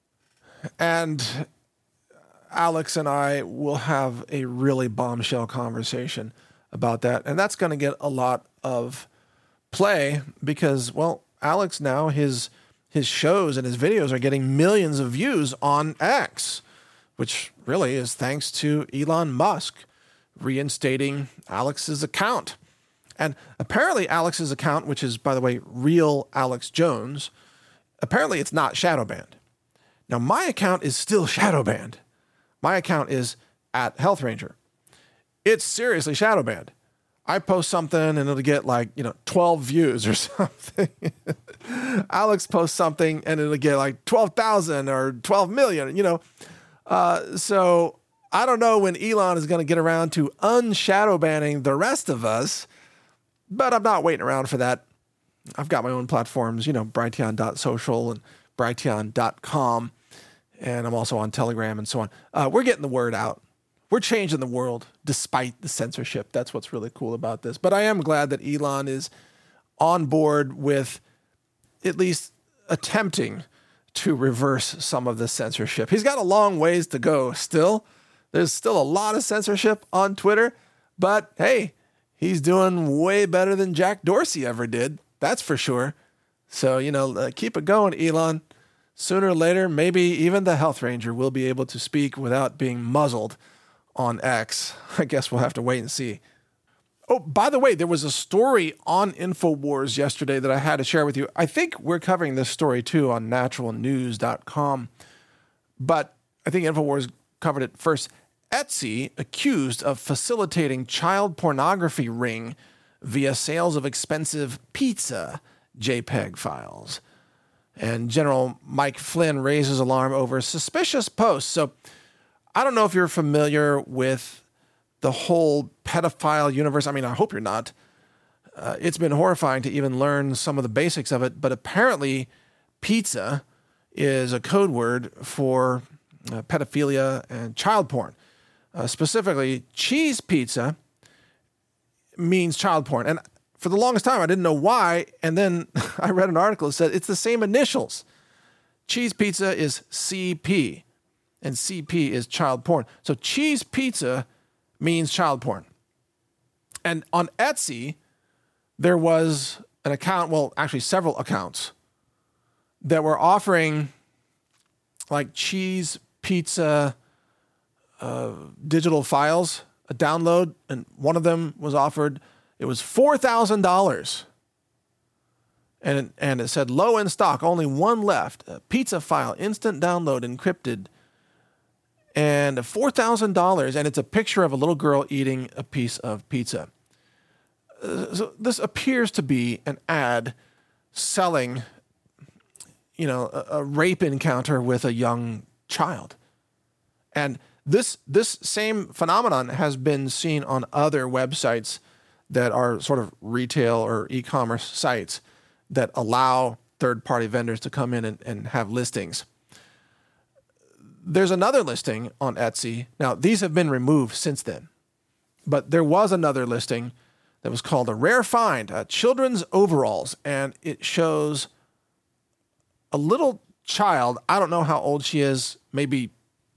Speaker 1: And Alex and I will have a really bombshell conversation about that. And that's going to get a lot of play because, well, Alex now, his his shows and his videos are getting millions of views on X, which really is thanks to Elon Musk reinstating Alex's account. And apparently Alex's account, which is, by the way, real Alex Jones, apparently it's not shadow banned. Now, my account is still shadow banned. My account is at Health Ranger. It's seriously shadow banned. I post something and it'll get like, you know, twelve views or something. Alex posts something and it'll get like twelve thousand or twelve million, you know. Uh, so I don't know when Elon is going to get around to unshadow banning the rest of us, but I'm not waiting around for that. I've got my own platforms, you know, Brighteon dot social and Brighteon dot com. and I'm also on Telegram and so on. Uh, we're getting the word out. We're changing the world despite the censorship. That's what's really cool about this. But I am glad that Elon is on board with at least attempting to reverse some of the censorship. He's got a long ways to go still. There's still a lot of censorship on Twitter, but hey, he's doing way better than Jack Dorsey ever did. That's for sure. So, you know, uh, keep it going, Elon. Sooner or later, maybe even the Health Ranger will be able to speak without being muzzled on X. I guess we'll have to wait and see. Oh, by the way, there was a story on InfoWars yesterday that I had to share with you. I think we're covering this story too on natural news dot com, but I think InfoWars covered it first. Etsy accused of facilitating child pornography ring via sales of expensive pizza JPEG files. And General Mike Flynn raises alarm over suspicious posts. So I don't know if you're familiar with the whole pedophile universe. I mean, I hope you're not. Uh, it's been horrifying to even learn some of the basics of it. But apparently, pizza is a code word for uh, pedophilia and child porn. Uh, specifically, cheese pizza means child porn. And for the longest time, I didn't know why. And then I read an article that said it's the same initials. Cheese pizza is C P, and C P is child porn. So cheese pizza means child porn. And on Etsy, there was an account, well, actually several accounts, that were offering like cheese pizza uh, digital files, a download, and one of them was offered, it was four thousand dollars. And, and it said, low in stock, only one left, a pizza file, instant download, encrypted, and four thousand dollars, and it's a picture of a little girl eating a piece of pizza. Uh, so this appears to be an ad selling, you know, a, a rape encounter with a young child. And this this same phenomenon has been seen on other websites that are sort of retail or e-commerce sites that allow third-party vendors to come in and, and have listings. There's another listing on Etsy. Now, these have been removed since then, but there was another listing that was called a rare find, uh, children's overalls, and it shows a little child. I don't know how old she is, maybe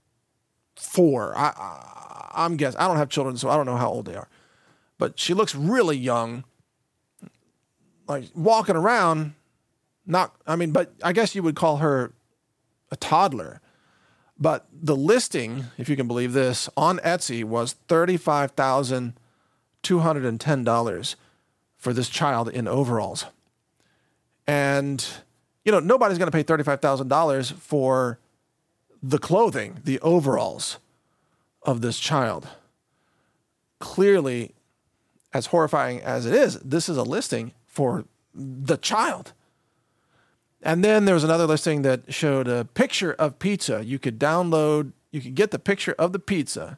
Speaker 1: four. I, I, I'm guessing. I don't have children, so I don't know how old they are, but she looks really young, like walking around. Not, I mean, but I guess you would call her a toddler. But the listing, if you can believe this, on Etsy was thirty-five thousand two hundred ten dollars for this child in overalls. And, you know, nobody's going to pay thirty-five thousand dollars for the clothing, the overalls of this child. Clearly, as horrifying as it is, this is a listing for the child. And then there was another listing that showed a picture of pizza. You could download, you could get the picture of the pizza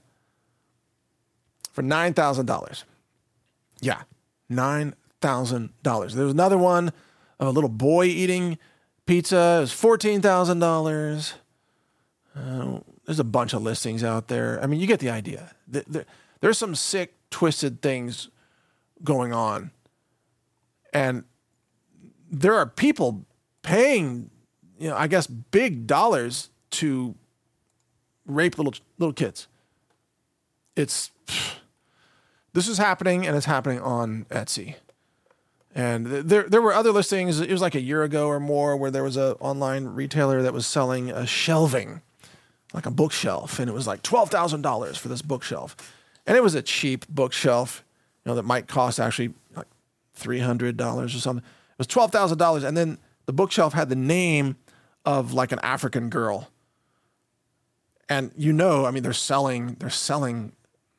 Speaker 1: for nine thousand dollars. Yeah, nine thousand dollars. There was another one of a little boy eating pizza. It was fourteen thousand dollars. Uh, there's a bunch of listings out there. I mean, you get the idea. There, there, there's some sick, twisted things going on. And there are people paying, you know, I guess big dollars to rape little little kids. It's this is happening, and it's happening on Etsy. And there there were other listings. It was like a year ago or more where there was a online retailer that was selling a shelving, like a bookshelf, and it was like twelve thousand dollars for this bookshelf. And it was a cheap bookshelf, you know, that might cost actually like three hundred dollars or something. It was twelve thousand dollars, and then the bookshelf had the name of like an African girl. And you know, I mean, they're selling, they're selling,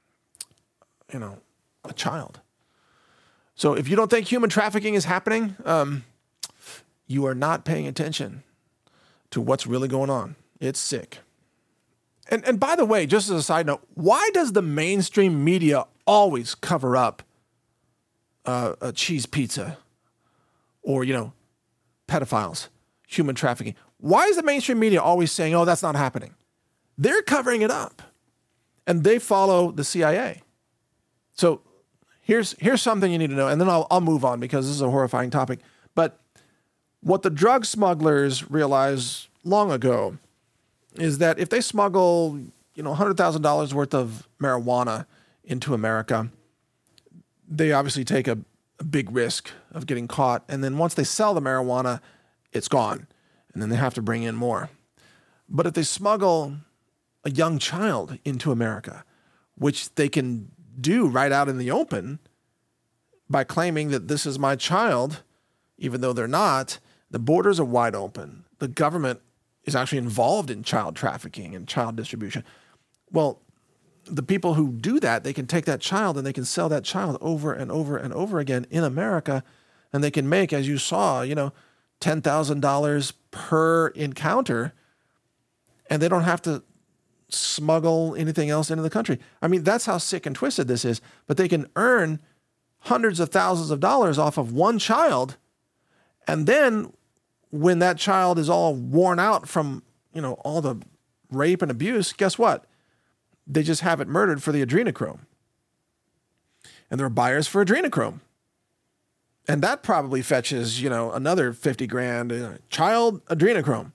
Speaker 1: you know, a child. So if you don't think human trafficking is happening, um, you are not paying attention to what's really going on. It's sick. And and by the way, just as a side note, why does the mainstream media always cover up uh, a cheese pizza or, you know, pedophiles? human trafficking. Why is the mainstream media always saying, oh, that's not happening? They're covering it up. And they follow the C I A. So here's here's something you need to know, and then I'll, I'll move on because this is a horrifying topic. But what the drug smugglers realized long ago is that if they smuggle, you know, one hundred thousand dollars worth of marijuana into America, they obviously take a, a big risk of getting caught. And then once they sell the marijuana, it's gone. And then they have to bring in more. But if they smuggle a young child into America, which they can do right out in the open by claiming that this is my child, even though they're not, the borders are wide open. The government is actually involved in child trafficking and child distribution. Well, the people who do that, they can take that child and they can sell that child over and over and over again in America, and they can make, as you saw, you know, ten thousand dollars per encounter, and they don't have to smuggle anything else into the country. I mean, that's how sick and twisted this is. But they can earn hundreds of thousands of dollars off of one child, and then when that child is all worn out from, you know, all the rape and abuse, guess what? They just have it murdered for the adrenochrome. And there are buyers for adrenochrome. And that probably fetches, you know, another fifty grand. Uh, child adrenochrome.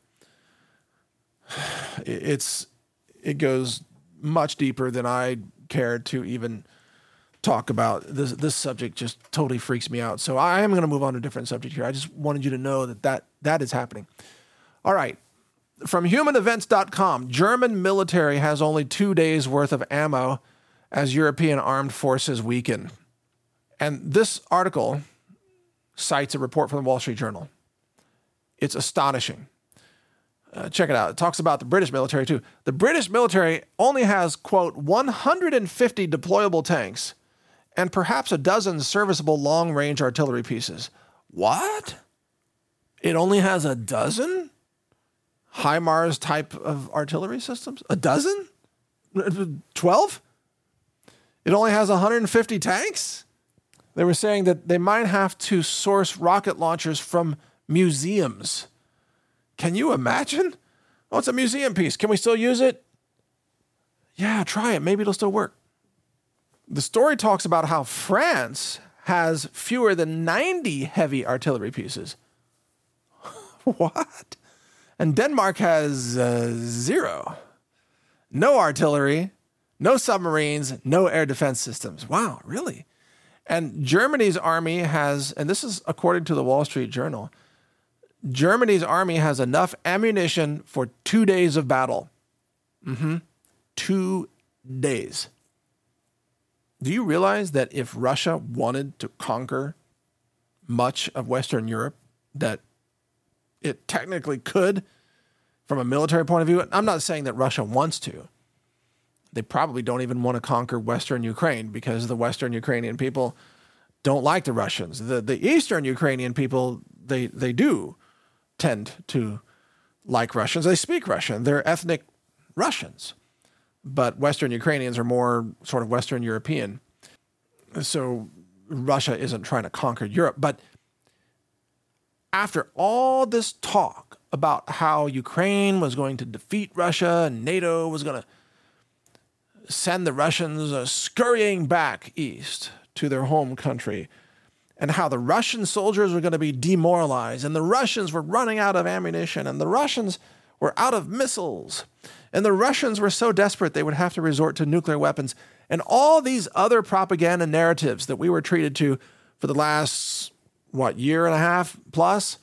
Speaker 1: It's, it goes much deeper than I cared to even talk about. This, this subject just totally freaks me out. So I am going to move on to a different subject here. I just wanted you to know that that, that is happening. All right. From human events dot com, German military has only two days worth of ammo as European armed forces weaken. And this article cites a report from the Wall Street Journal. It's astonishing. Uh, check it out. It talks about the British military too. The British military only has, quote, one hundred fifty deployable tanks and perhaps a dozen serviceable long-range artillery pieces. What? It only has a dozen HIMARS type of artillery systems? A dozen? twelve? It only has one hundred fifty tanks? They were saying that they might have to source rocket launchers from museums. Can you imagine? Oh, it's a museum piece. Can we still use it? Yeah, try it. Maybe it'll still work. The story talks about how France has fewer than ninety heavy artillery pieces. What? And Denmark has uh, zero. No artillery, no submarines, no air defense systems. Wow, really? And Germany's army has, and this is according to the Wall Street Journal, Germany's army has enough ammunition for two days of battle. Mm-hmm. Two days. Do you realize that if Russia wanted to conquer much of Western Europe, that it technically could from a military point of view? I'm not saying that Russia wants to. They probably don't even want to conquer Western Ukraine because the Western Ukrainian people don't like the Russians. The the Eastern Ukrainian people, they they do tend to like Russians. They speak Russian. They're ethnic Russians. But Western Ukrainians are more sort of Western European. So Russia isn't trying to conquer Europe. But after all this talk about how Ukraine was going to defeat Russia and NATO was going to send the Russians uh, scurrying back east to their home country, and how the Russian soldiers were going to be demoralized, and the Russians were running out of ammunition, and the Russians were out of missiles, and the Russians were so desperate they would have to resort to nuclear weapons, and all these other propaganda narratives that we were treated to for the last, what, year and a half plus,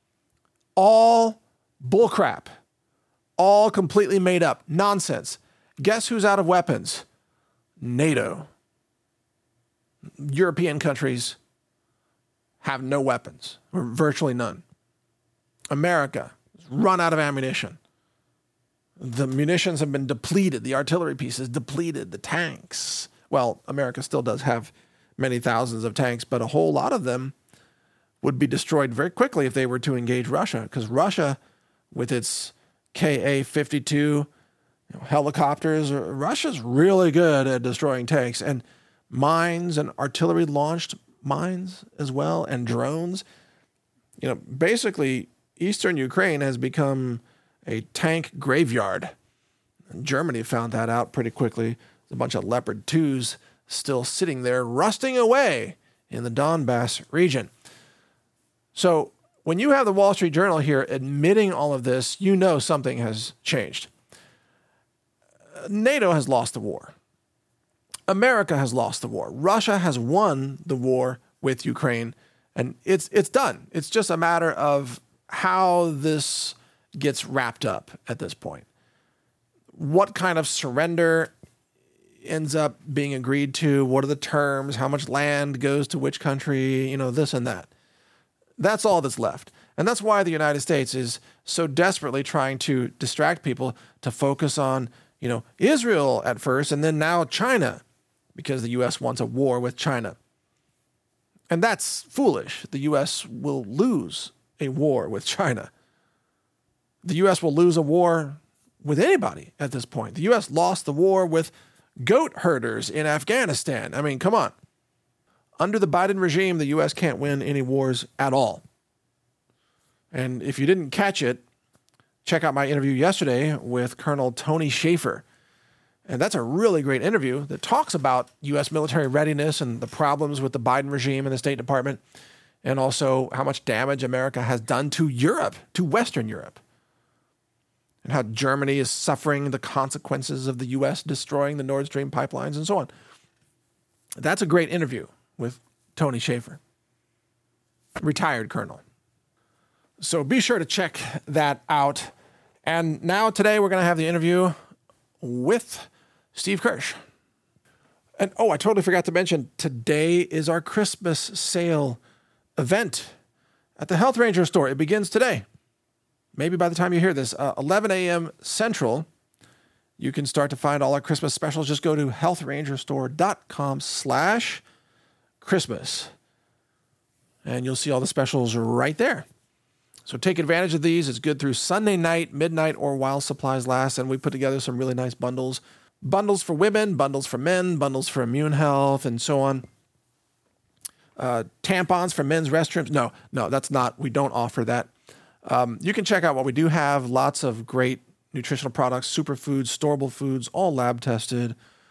Speaker 1: all bullcrap, all completely made up nonsense. Guess who's out of weapons? NATO. European countries have no weapons, or virtually none. America has run out of ammunition. The munitions have been depleted. The artillery pieces depleted. The tanks. Well, America still does have many thousands of tanks, but a whole lot of them would be destroyed very quickly if they were to engage Russia, because Russia, with its K A fifty-two you know, helicopters, Russia's really good at destroying tanks, and mines and artillery-launched mines as well, and drones. You know, basically, eastern Ukraine has become a tank graveyard. And Germany found that out pretty quickly. There's a bunch of Leopard twos still sitting there rusting away in the Donbass region. So when you have the Wall Street Journal here admitting all of this, you know something has changed. NATO has lost the war. America has lost the war. Russia has won the war with Ukraine, and it's it's done. It's just a matter of how this gets wrapped up at this point. What kind of surrender ends up being agreed to? What are the terms? How much land goes to which country? You know, this and that. That's all that's left. And that's why the United States is so desperately trying to distract people to focus on, you know, Israel at first and then now China, because the U S wants a war with China. And that's foolish. The U S will lose a war with China. The U S will lose a war with anybody at this point. The U S lost the war with goat herders in Afghanistan. I mean, come on. Under the Biden regime, the U S can't win any wars at all. And if you didn't catch it, check out my interview yesterday with Colonel Tony Shaffer. And that's a really great interview that talks about U S military readiness and the problems with the Biden regime and the State Department, and also how much damage America has done to Europe, to Western Europe, and how Germany is suffering the consequences of the U S destroying the Nord Stream pipelines and so on. That's a great interview with Tony Shaffer, retired colonel. So be sure to check that out. And now today we're going to have the interview with Steve Kirsch. And oh, I totally forgot to mention, today is our Christmas sale event at the Health Ranger store. It begins today. Maybe by the time you hear this, uh, eleven a.m. Central, you can start to find all our Christmas specials. Just go to healthrangerstore.com slash Christmas. And you'll see all the specials right there. So take advantage of these. It's good through Sunday night, midnight, or while supplies last. And we put together some really nice bundles. Bundles for women, bundles for men, bundles for immune health, and so on. Uh, tampons for men's restrooms. No, no, that's not. We don't offer that. Um, you can check out what we do have. Lots of great nutritional products, superfoods, storable foods, all lab tested.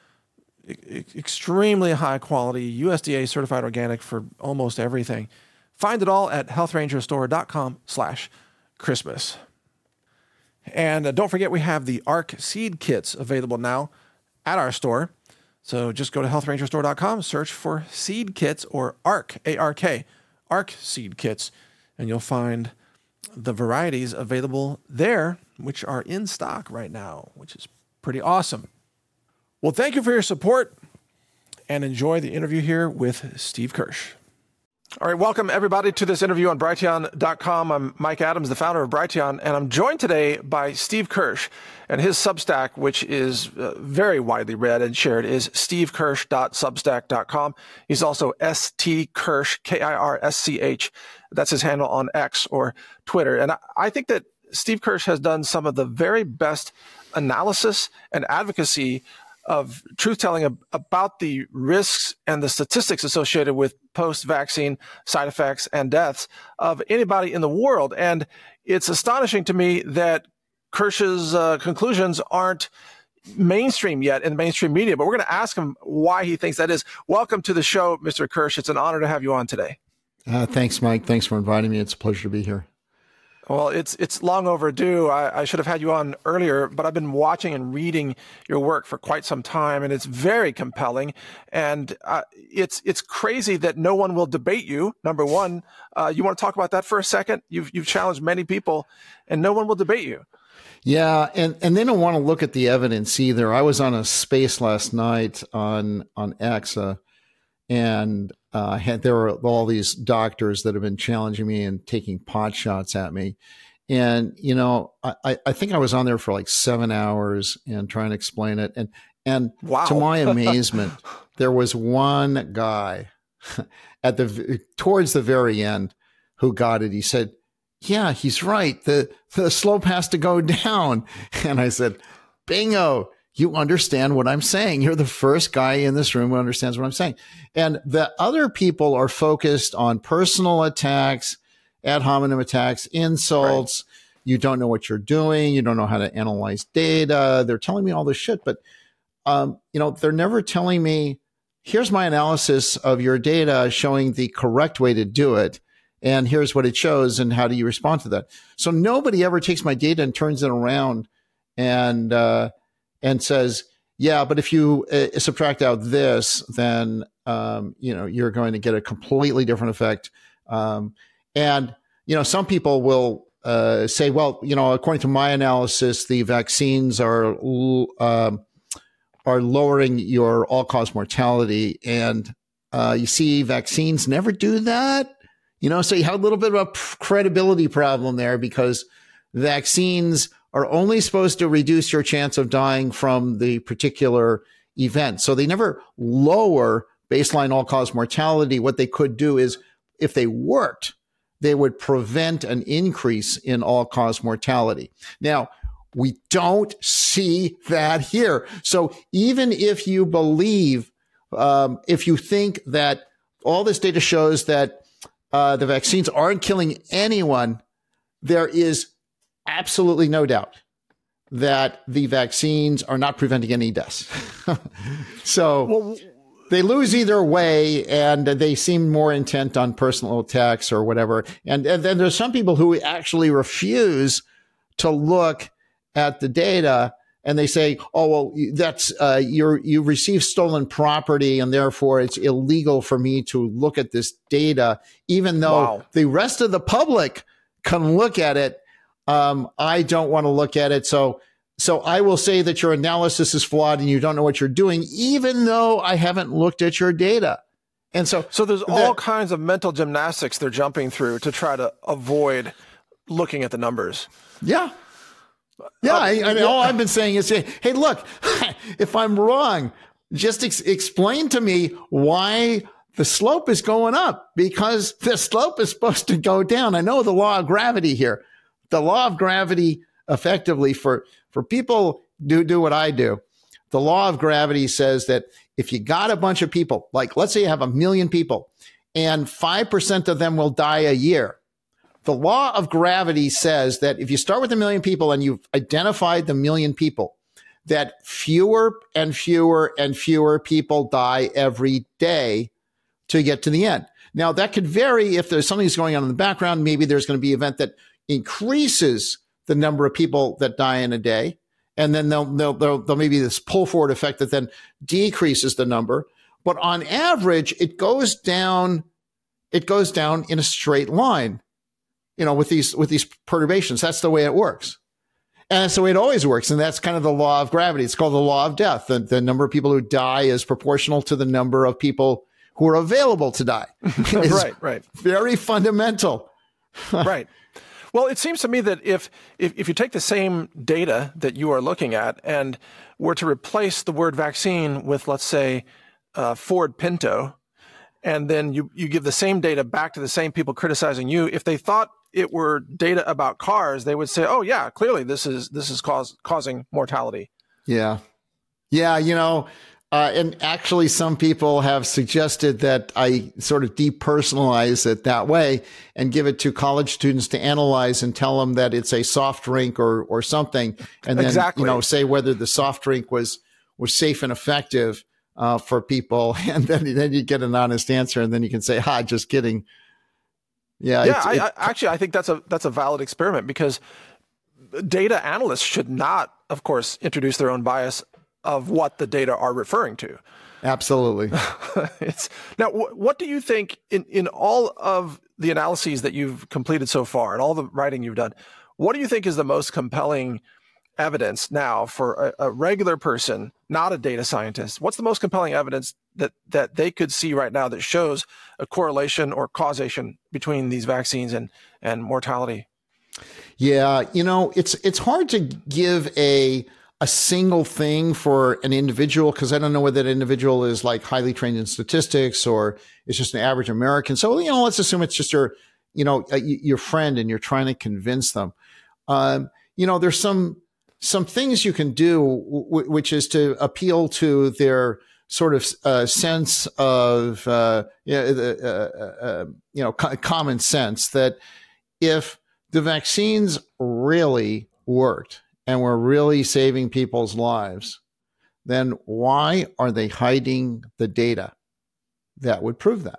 Speaker 1: E- extremely high quality, U S D A certified organic for almost everything. Find it all at healthrangerstore.com slash Christmas. And uh, don't forget, we have the ARC seed kits available now at our store. So just go to healthrangerstore dot com, search for seed kits or ARC, A R K, ARC seed kits, and you'll find the varieties available there, which are in stock right now, which is pretty awesome. Well, thank you for your support, and enjoy the interview here with Steve Kirsch. All right, welcome everybody to this interview on Brighteon dot com. I'm Mike Adams, the founder of Brighteon, and I'm joined today by Steve Kirsch. And his Substack, which is uh, very widely read and shared, is steve kirsch dot substack dot com. He's also S T Kirsch, K I R S C H. That's his handle on X or Twitter. And I, I think that Steve Kirsch has done some of the very best analysis and advocacy of truth-telling ab- about the risks and the statistics associated with post-vaccine side effects and deaths of anybody in the world. And it's astonishing to me that Kirsch's uh, conclusions aren't mainstream yet in the mainstream media, but we're going to ask him why he thinks that is. Welcome to the show, Mister Kirsch. It's an honor to have you on today.
Speaker 2: Uh, thanks, Mike. Thanks for inviting me. It's a pleasure to be here.
Speaker 1: Well, it's it's long overdue. I, I should have had you on earlier, but I've been watching and reading your work for quite some time, and it's very compelling. And uh, it's it's crazy that no one will debate you. Number one, uh, you want to talk about that for a second? You've you've challenged many people, and no one will debate you.
Speaker 2: Yeah, and, and they don't want to look at the evidence either. I was on a space last night on on X, uh, and uh, had, there were all these doctors that have been challenging me and taking pot shots at me. And, you know, I, I think I was on there for like seven hours and trying to explain it. And, and
Speaker 1: wow.
Speaker 2: To my amazement, there was one guy at the towards the very end who got it. He said, yeah, he's right. The, the slope has to go down. And I said, bingo. You understand what I'm saying. You're the first guy in this room who understands what I'm saying. And the other people are focused on personal attacks ad hominem attacks, insults. Right. You don't know what you're doing. You don't know how to analyze data. They're telling me all this shit, but um, you know, they're never telling me, here's my analysis of your data showing the correct way to do it. And here's what it shows. And how do you respond to that? So nobody ever takes my data and turns it around and, uh, and says, yeah, but if you uh, subtract out this, then, um, you know, you're going to get a completely different effect. Um, and, you know, some people will, uh, say, well, you know, according to my analysis, the vaccines are, um, are lowering your all-cause mortality. And uh, you see vaccines never do that. You know, so you have a little bit of a credibility problem there because vaccines are only supposed to reduce your chance of dying from the particular event. So they never lower baseline all-cause mortality. What they could do is, if they worked, they would prevent an increase in all-cause mortality. Now, we don't see that here. So even if you believe, um, if you think that all this data shows that uh, the vaccines aren't killing anyone, there is absolutely no doubt that the vaccines are not preventing any deaths. So well, they lose either way, and they seem more intent on personal attacks or whatever. And, and then there's some people who actually refuse to look at the data, and they say, oh, well, that's, uh, you're, you received stolen property, and therefore it's illegal for me to look at this data, even though wow. the rest of the public can look at it. Um, I don't want to look at it. So, so I will say that your analysis is flawed and you don't know what you're doing, even though I haven't looked at your data. And so,
Speaker 1: so there's all kinds of mental gymnastics they're jumping through to try to avoid looking at the numbers.
Speaker 2: Yeah. Yeah, I, I mean, all I've been saying is, hey, look, if I'm wrong, just ex- explain to me why the slope is going up, because the slope is supposed to go down. I know the law of gravity here. The law of gravity, effectively, for, for people who do what I do, the law of gravity says that if you got a bunch of people, like let's say you have a million people, and five percent of them will die a year, the law of gravity says that if you start with a million people and you've identified the million people, that fewer and fewer and fewer people die every day to get to the end. Now, that could vary if there's something that's going on in the background. Maybe there's going to be an event that increases the number of people that die in a day. And then there'll, there'll, there'll, there'll maybe this pull forward effect that then decreases the number. But on average, it goes down, it goes down in a straight line. You know, with these, with these perturbations, that's the way it works. And that's the way it always works. And that's kind of the law of gravity. It's called the law of death. The, the number of people who die is proportional to the number of people who are available to die.
Speaker 1: Right, right.
Speaker 2: Very fundamental.
Speaker 1: Right. Well, it seems to me that if, if, if you take the same data that you are looking at and were to replace the word vaccine with, let's say, uh, Ford Pinto, and then you, you give the same data back to the same people criticizing you, if they thought it were data about cars, they would say, oh, yeah, clearly this is this is cause, causing mortality.
Speaker 2: Yeah. Yeah, you know, uh, and actually some people have suggested that I sort of depersonalize it that way and give it to college students to analyze and tell them that it's a soft drink or or something. And then, exactly. you know, say whether the soft drink was was safe and effective uh, for people. And then, then you get an honest answer, and then you can say, ha, just kidding. Yeah,
Speaker 1: yeah. I, I, actually, I think that's a that's a valid experiment, because data analysts should not, of course, introduce their own bias of what the data are referring to.
Speaker 2: Absolutely.
Speaker 1: It's now. W- what do you think in in all of the analyses that you've completed so far and all the writing you've done? What do you think is the most compelling evidence now for a, a regular person, not a data scientist? What's the most compelling evidence that, that they could see right now that shows a correlation or causation between these vaccines and, and mortality?
Speaker 2: Yeah, you know, it's it's hard to give a a single thing for an individual, because I don't know whether that individual is like highly trained in statistics or is just an average American. So, you know, let's assume it's just your, you know, your friend and you're trying to convince them. Um, you know, there's some some things you can do, w- which is to appeal to their sort of uh, sense of, uh, you know, uh, uh, uh, you know, co- common sense that, if the vaccines really worked and were really saving people's lives, then why are they hiding the data that would prove that?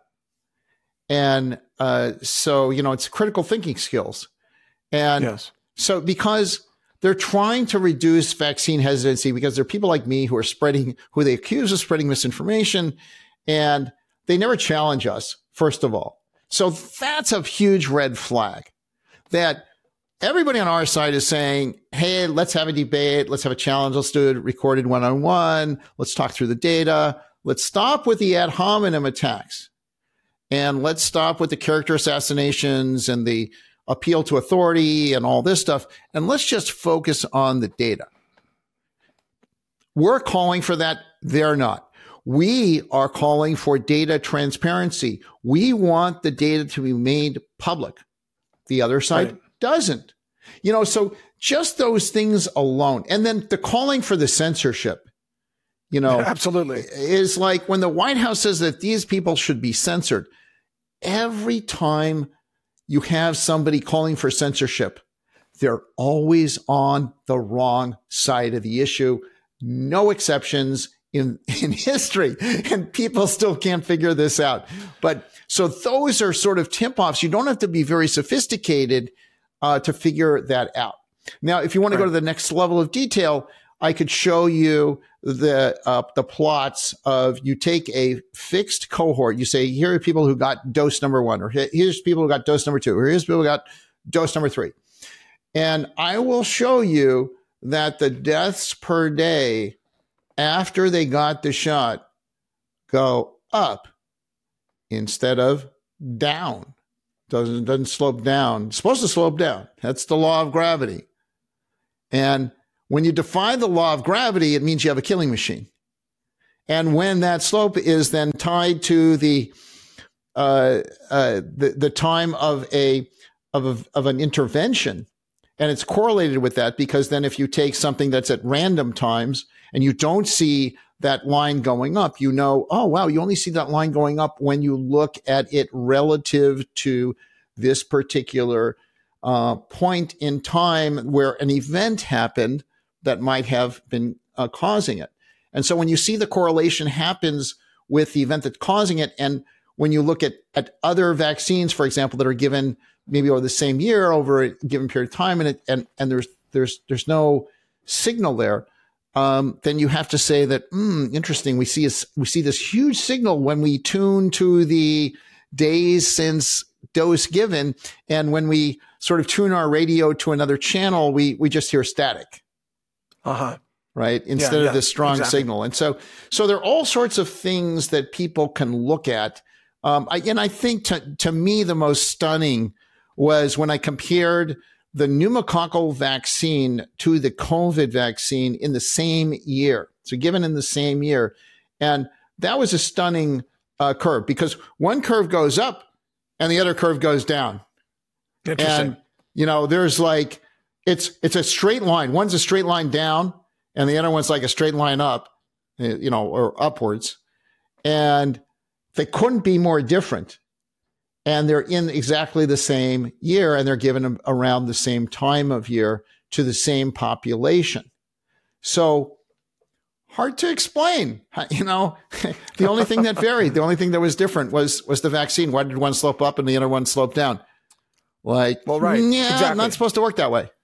Speaker 2: And uh, so, you know, it's critical thinking skills. And
Speaker 1: yes.
Speaker 2: so because they're trying to reduce vaccine hesitancy, because there are people like me who are spreading, who they accuse of spreading misinformation, and they never challenge us, first of all. So that's a huge red flag, that everybody on our side is saying, hey, let's have a debate. Let's have a challenge. Let's do it recorded one-on-one. Let's talk through the data. Let's stop with the ad hominem attacks. And let's stop with the character assassinations and the appeal to authority and all this stuff. And let's just focus on the data. We're calling for that. They're not. We are calling for data transparency. We want the data to be made public. The other side right. doesn't. You know, so just those things alone. And then the calling for the censorship, you know,
Speaker 1: absolutely,
Speaker 2: is like when the White House says that these people should be censored. Every time you have somebody calling for censorship, they're always on the wrong side of the issue. No exceptions in, in history. And people still can't figure this out. But so those are sort of tip-offs. You don't have to be very sophisticated uh, to figure that out. Now, if you want to right. go to the next level of detail, I could show you the uh, the plots of, you take a fixed cohort. You say, here are people who got dose number one, or here's people who got dose number two, or here's people who got dose number three. And I will show you that the deaths per day after they got the shot go up instead of down. Doesn't, doesn't slope down. It's supposed to slope down. That's the law of gravity. And when you defy the law of gravity, it means you have a killing machine. And when that slope is then tied to the uh, uh, the, the time of a of a, of an intervention, and it's correlated with that, because then if you take something that's at random times and you don't see that line going up, you know, oh, wow, you only see that line going up when you look at it relative to this particular uh, point in time where an event happened that might have been uh, causing it. And so when you see the correlation happens with the event that's causing it, and when you look at, at other vaccines, for example, that are given maybe over the same year, over a given period of time, and it, and, and there's there's there's no signal there, um, then you have to say that, hmm, interesting, we see a, we see this huge signal when we tune to the days since dose given, and when we sort of tune our radio to another channel, we we just hear static.
Speaker 1: Uh-huh.
Speaker 2: Right? Instead yeah, yeah, of this strong exactly. signal. And so, so there are all sorts of things that people can look at. Um, I, and I think to, to me, the most stunning was when I compared the pneumococcal vaccine to the COVID vaccine in the same year. So given in the same year. And that was a stunning uh, curve, because one curve goes up and the other curve goes down.
Speaker 1: Interesting.
Speaker 2: And, you know, there's like, It's it's a straight line. One's a straight line down, and the other one's like a straight line up, you know, or upwards. And they couldn't be more different. And they're in exactly the same year, and they're given around the same time of year to the same population. So hard to explain. You know, the only thing that varied, the only thing that was different was was the vaccine. Why did one slope up and the other one slope down? Like, well, right, yeah, exactly. Not supposed to work that way.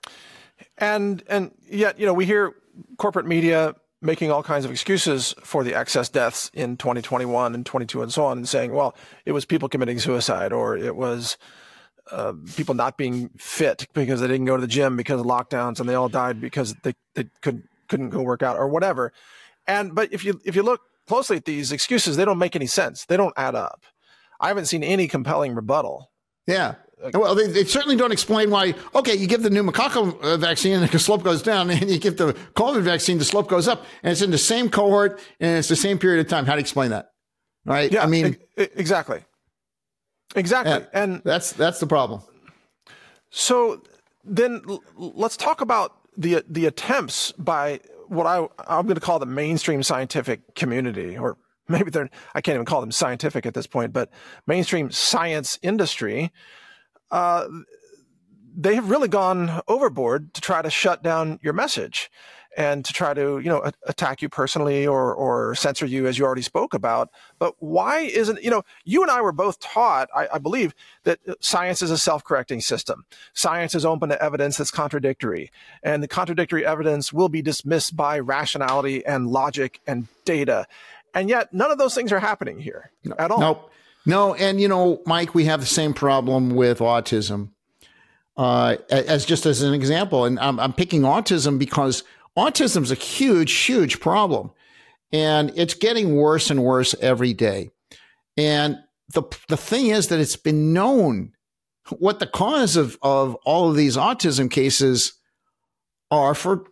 Speaker 1: And and yet, you know, we hear corporate media making all kinds of excuses for the excess deaths in twenty twenty-one and twenty-two and so on, and saying, well, it was people committing suicide, or it was uh, people not being fit because they didn't go to the gym because of lockdowns, and they all died because they, they couldn't couldn't go work out, or whatever. And but if you if you look closely at these excuses, they don't make any sense. They don't add up. I haven't seen any compelling rebuttal.
Speaker 2: Yeah. Well, they, they certainly don't explain why, okay, you give the pneumococcal vaccine and the slope goes down, and you give the COVID vaccine, the slope goes up, and it's in the same cohort, and it's the same period of time. How do you explain that? Right?
Speaker 1: Yeah,
Speaker 2: I mean,
Speaker 1: e- exactly. Exactly.
Speaker 2: Yeah,
Speaker 1: and
Speaker 2: that's that's the problem.
Speaker 1: So then l- let's talk about the the attempts by what I, I'm going to call the mainstream scientific community, or maybe they're, I can't even call them scientific at this point, but mainstream science industry, uh, they have really gone overboard to try to shut down your message and to try to, you know, a- attack you personally or or censor you, as you already spoke about. But why isn't, you know, you and I were both taught, I, I believe, that science is a self-correcting system. Science is open to evidence that's contradictory, and the contradictory evidence will be dismissed by rationality and logic and data. And yet none of those things are happening here at all.
Speaker 2: Nope. No. And, you know, Mike, we have the same problem with autism, uh, as just as an example. And I'm, I'm picking autism because autism is a huge, huge problem, and it's getting worse and worse every day. And the the thing is that it's been known what the cause of, of all of these autism cases are for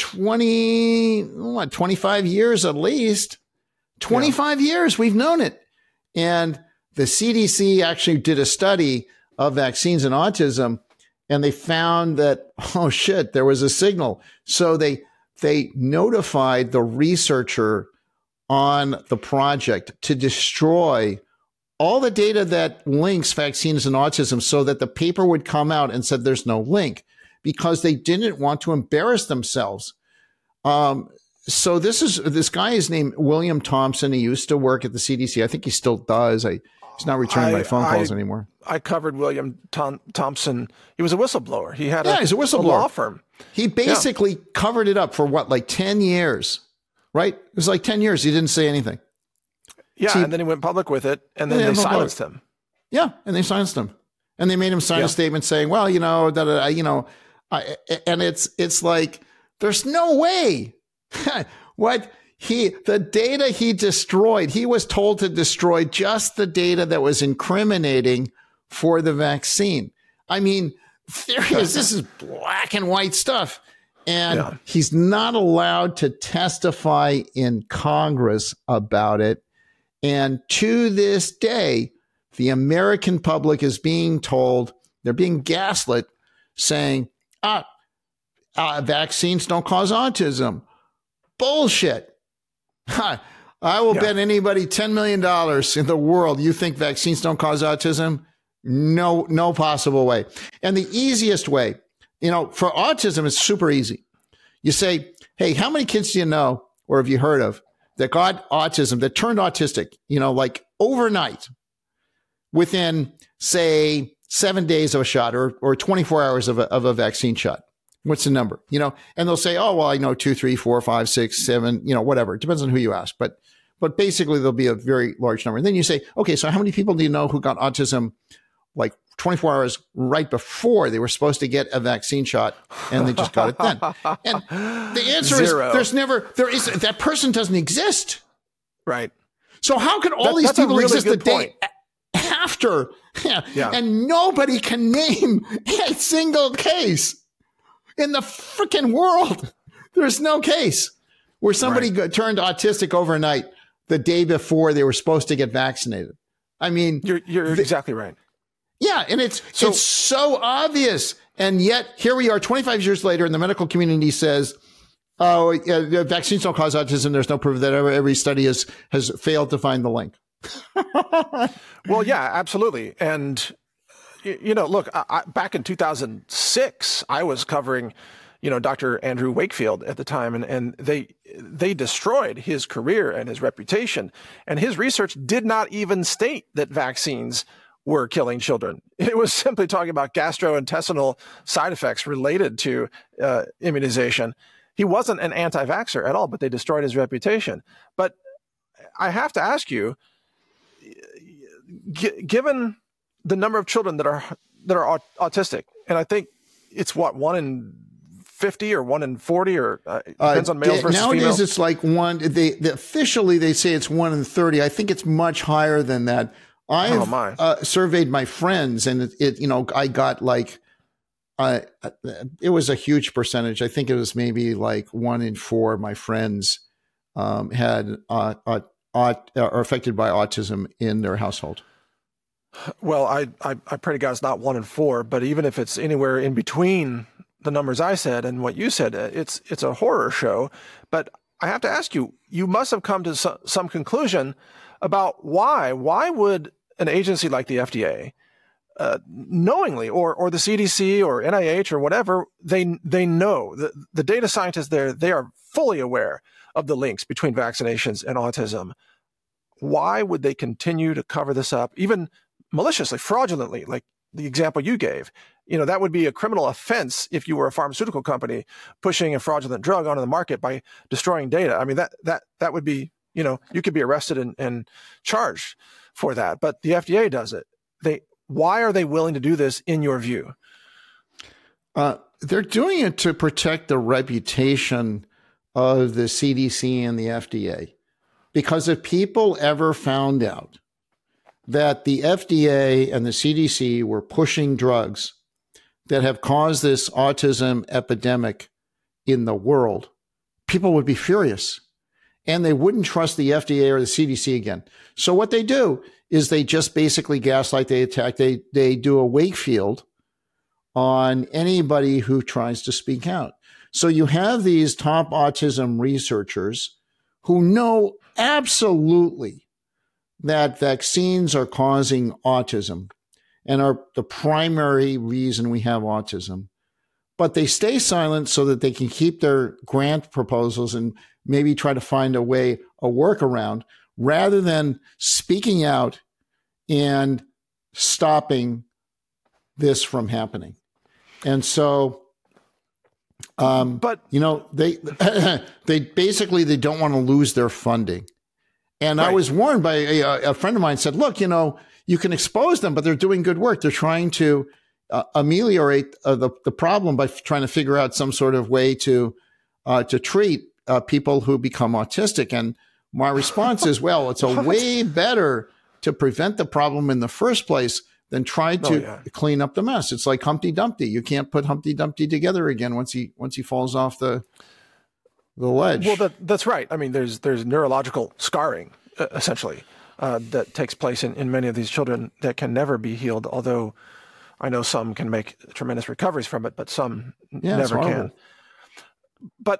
Speaker 2: twenty, what, twenty-five years at least. twenty-five yeah. years we've known it. And the C D C actually did a study of vaccines and autism, and they found that, oh shit, there was a signal. So they They notified the researcher on the project to destroy all the data that links vaccines and autism, so that the paper would come out and said there's no link, because they didn't want to embarrass themselves. Um, so this is this guy is named William Thompson. He used to work at the C D C. I think he still does. I, he's not returning I, my phone calls
Speaker 1: I,
Speaker 2: anymore.
Speaker 1: I covered William Tom, Thompson. He was a whistleblower. He had
Speaker 2: yeah,
Speaker 1: a,
Speaker 2: he's a whistleblower.
Speaker 1: a law firm.
Speaker 2: He basically yeah. covered it up for what, like ten years, right? It was like ten years. He didn't say anything.
Speaker 1: Yeah,
Speaker 2: See,
Speaker 1: and then he went public with it, and then they silenced him.
Speaker 2: Yeah, and they silenced him, and they made him sign yeah. a statement saying, "Well, you know, da, da, da, you know," I, and it's it's like there's no way. What he the data he destroyed, he was told to destroy just the data that was incriminating for the vaccine. I mean, there he is. This is black and white stuff. And yeah. he's not allowed to testify in Congress about it. And to this day, the American public is being told, they're being gaslit, saying, ah, uh, vaccines don't cause autism. Bullshit. I will yeah. bet anybody ten million dollars in the world you think vaccines don't cause autism. No, no possible way. And the easiest way, you know, for autism, it's super easy. You say, hey, how many kids do you know or have you heard of that got autism, that turned autistic, you know, like overnight within, say, seven days of a shot or, or twenty-four hours of a, of a vaccine shot? What's the number? You know, and they'll say, oh, well, I know two, three, four, five, six, seven, you know, whatever. It depends on who you ask. But, but basically there'll be a very large number. And then you say, okay, so how many people do you know who got autism like twenty-four hours right before they were supposed to get a vaccine shot, and they just got it then? And the answer Zero. is there's never, there is, that person doesn't exist.
Speaker 1: Right.
Speaker 2: So how can all
Speaker 1: that,
Speaker 2: these people
Speaker 1: really
Speaker 2: exist the
Speaker 1: point.
Speaker 2: day after? Yeah.
Speaker 1: Yeah.
Speaker 2: And nobody can name a single case in the freaking world. There's no case where somebody right. got, turned autistic overnight the day before they were supposed to get vaccinated. I mean,
Speaker 1: you're, you're the, exactly right.
Speaker 2: Yeah, and it's
Speaker 1: so,
Speaker 2: it's so obvious, and yet here we are, twenty-five years later, and the medical community says, "Oh, uh, vaccines don't cause autism." There's no proof that every study has has failed to find the link.
Speaker 1: Well, yeah, absolutely, and you know, look, I, I, back in two thousand six, I was covering, you know, Doctor Andrew Wakefield at the time, and and they they destroyed his career and his reputation, and his research did not even state that vaccines were killing children. It was simply talking about gastrointestinal side effects related to uh, immunization. He wasn't an anti-vaxxer at all, but they destroyed his reputation. But I have to ask you, g- given the number of children that are that are aut- autistic, and I think it's what, one in fifty or one in forty, or uh, depends uh, on males versus
Speaker 2: nowadays
Speaker 1: females?
Speaker 2: It's like one. They, they officially they say it's one in thirty. I think it's much higher than that. I've
Speaker 1: oh my.
Speaker 2: uh, surveyed my friends, and it, it, you know, I got like, uh, it was a huge percentage. I think it was maybe like one in four of my friends um, had uh, uh, uh, are affected by autism in their household.
Speaker 1: Well, I, I I pray to God it's not one in four, but even if it's anywhere in between the numbers I said and what you said, it's it's a horror show. But I have to ask you, you must have come to some, some conclusion about why. Why would an agency like the F D A uh, knowingly, or or the C D C or N I H or whatever, they they know the the data scientists there, they are fully aware of the links between vaccinations and autism. Why would they continue to cover this up, even maliciously, fraudulently, like the example you gave? You know, that would be a criminal offense if you were a pharmaceutical company pushing a fraudulent drug onto the market by destroying data. I mean, that that that would be, you know, you could be arrested and, and charged for that. But the F D A does it. They why are they willing to do this, in your view?
Speaker 2: Uh, they're doing it to protect the reputation of the C D C and the F D A. Because if people ever found out that the F D A and the C D C were pushing drugs that have caused this autism epidemic in the world, people would be furious and they wouldn't trust the F D A or the C D C again. So what they do is they just basically gaslight, they attack, they, they do a Wakefield on anybody who tries to speak out. So you have these top autism researchers who know absolutely that vaccines are causing autism and are the primary reason we have autism. But they stay silent so that they can keep their grant proposals and maybe try to find a way, a workaround, rather than speaking out and stopping this from happening. And so, um,
Speaker 1: but
Speaker 2: you know, they they basically they don't want to lose their funding. And right. I was warned by a, a friend of mine said, look, you know, you can expose them, but they're doing good work. They're trying to uh, ameliorate uh, the, the problem by f- trying to figure out some sort of way to uh, to treat uh, people who become autistic. And my response is, well, it's a way better to prevent the problem in the first place than try to oh, yeah. clean up the mess. It's like Humpty Dumpty. You can't put Humpty Dumpty together again once he once he falls off the the ledge.
Speaker 1: Well, that, that's right. I mean, there's there's neurological scarring, uh, essentially, uh, that takes place in, in many of these children that can never be healed, although I know some can make tremendous recoveries from it, but some
Speaker 2: yeah,
Speaker 1: never can. But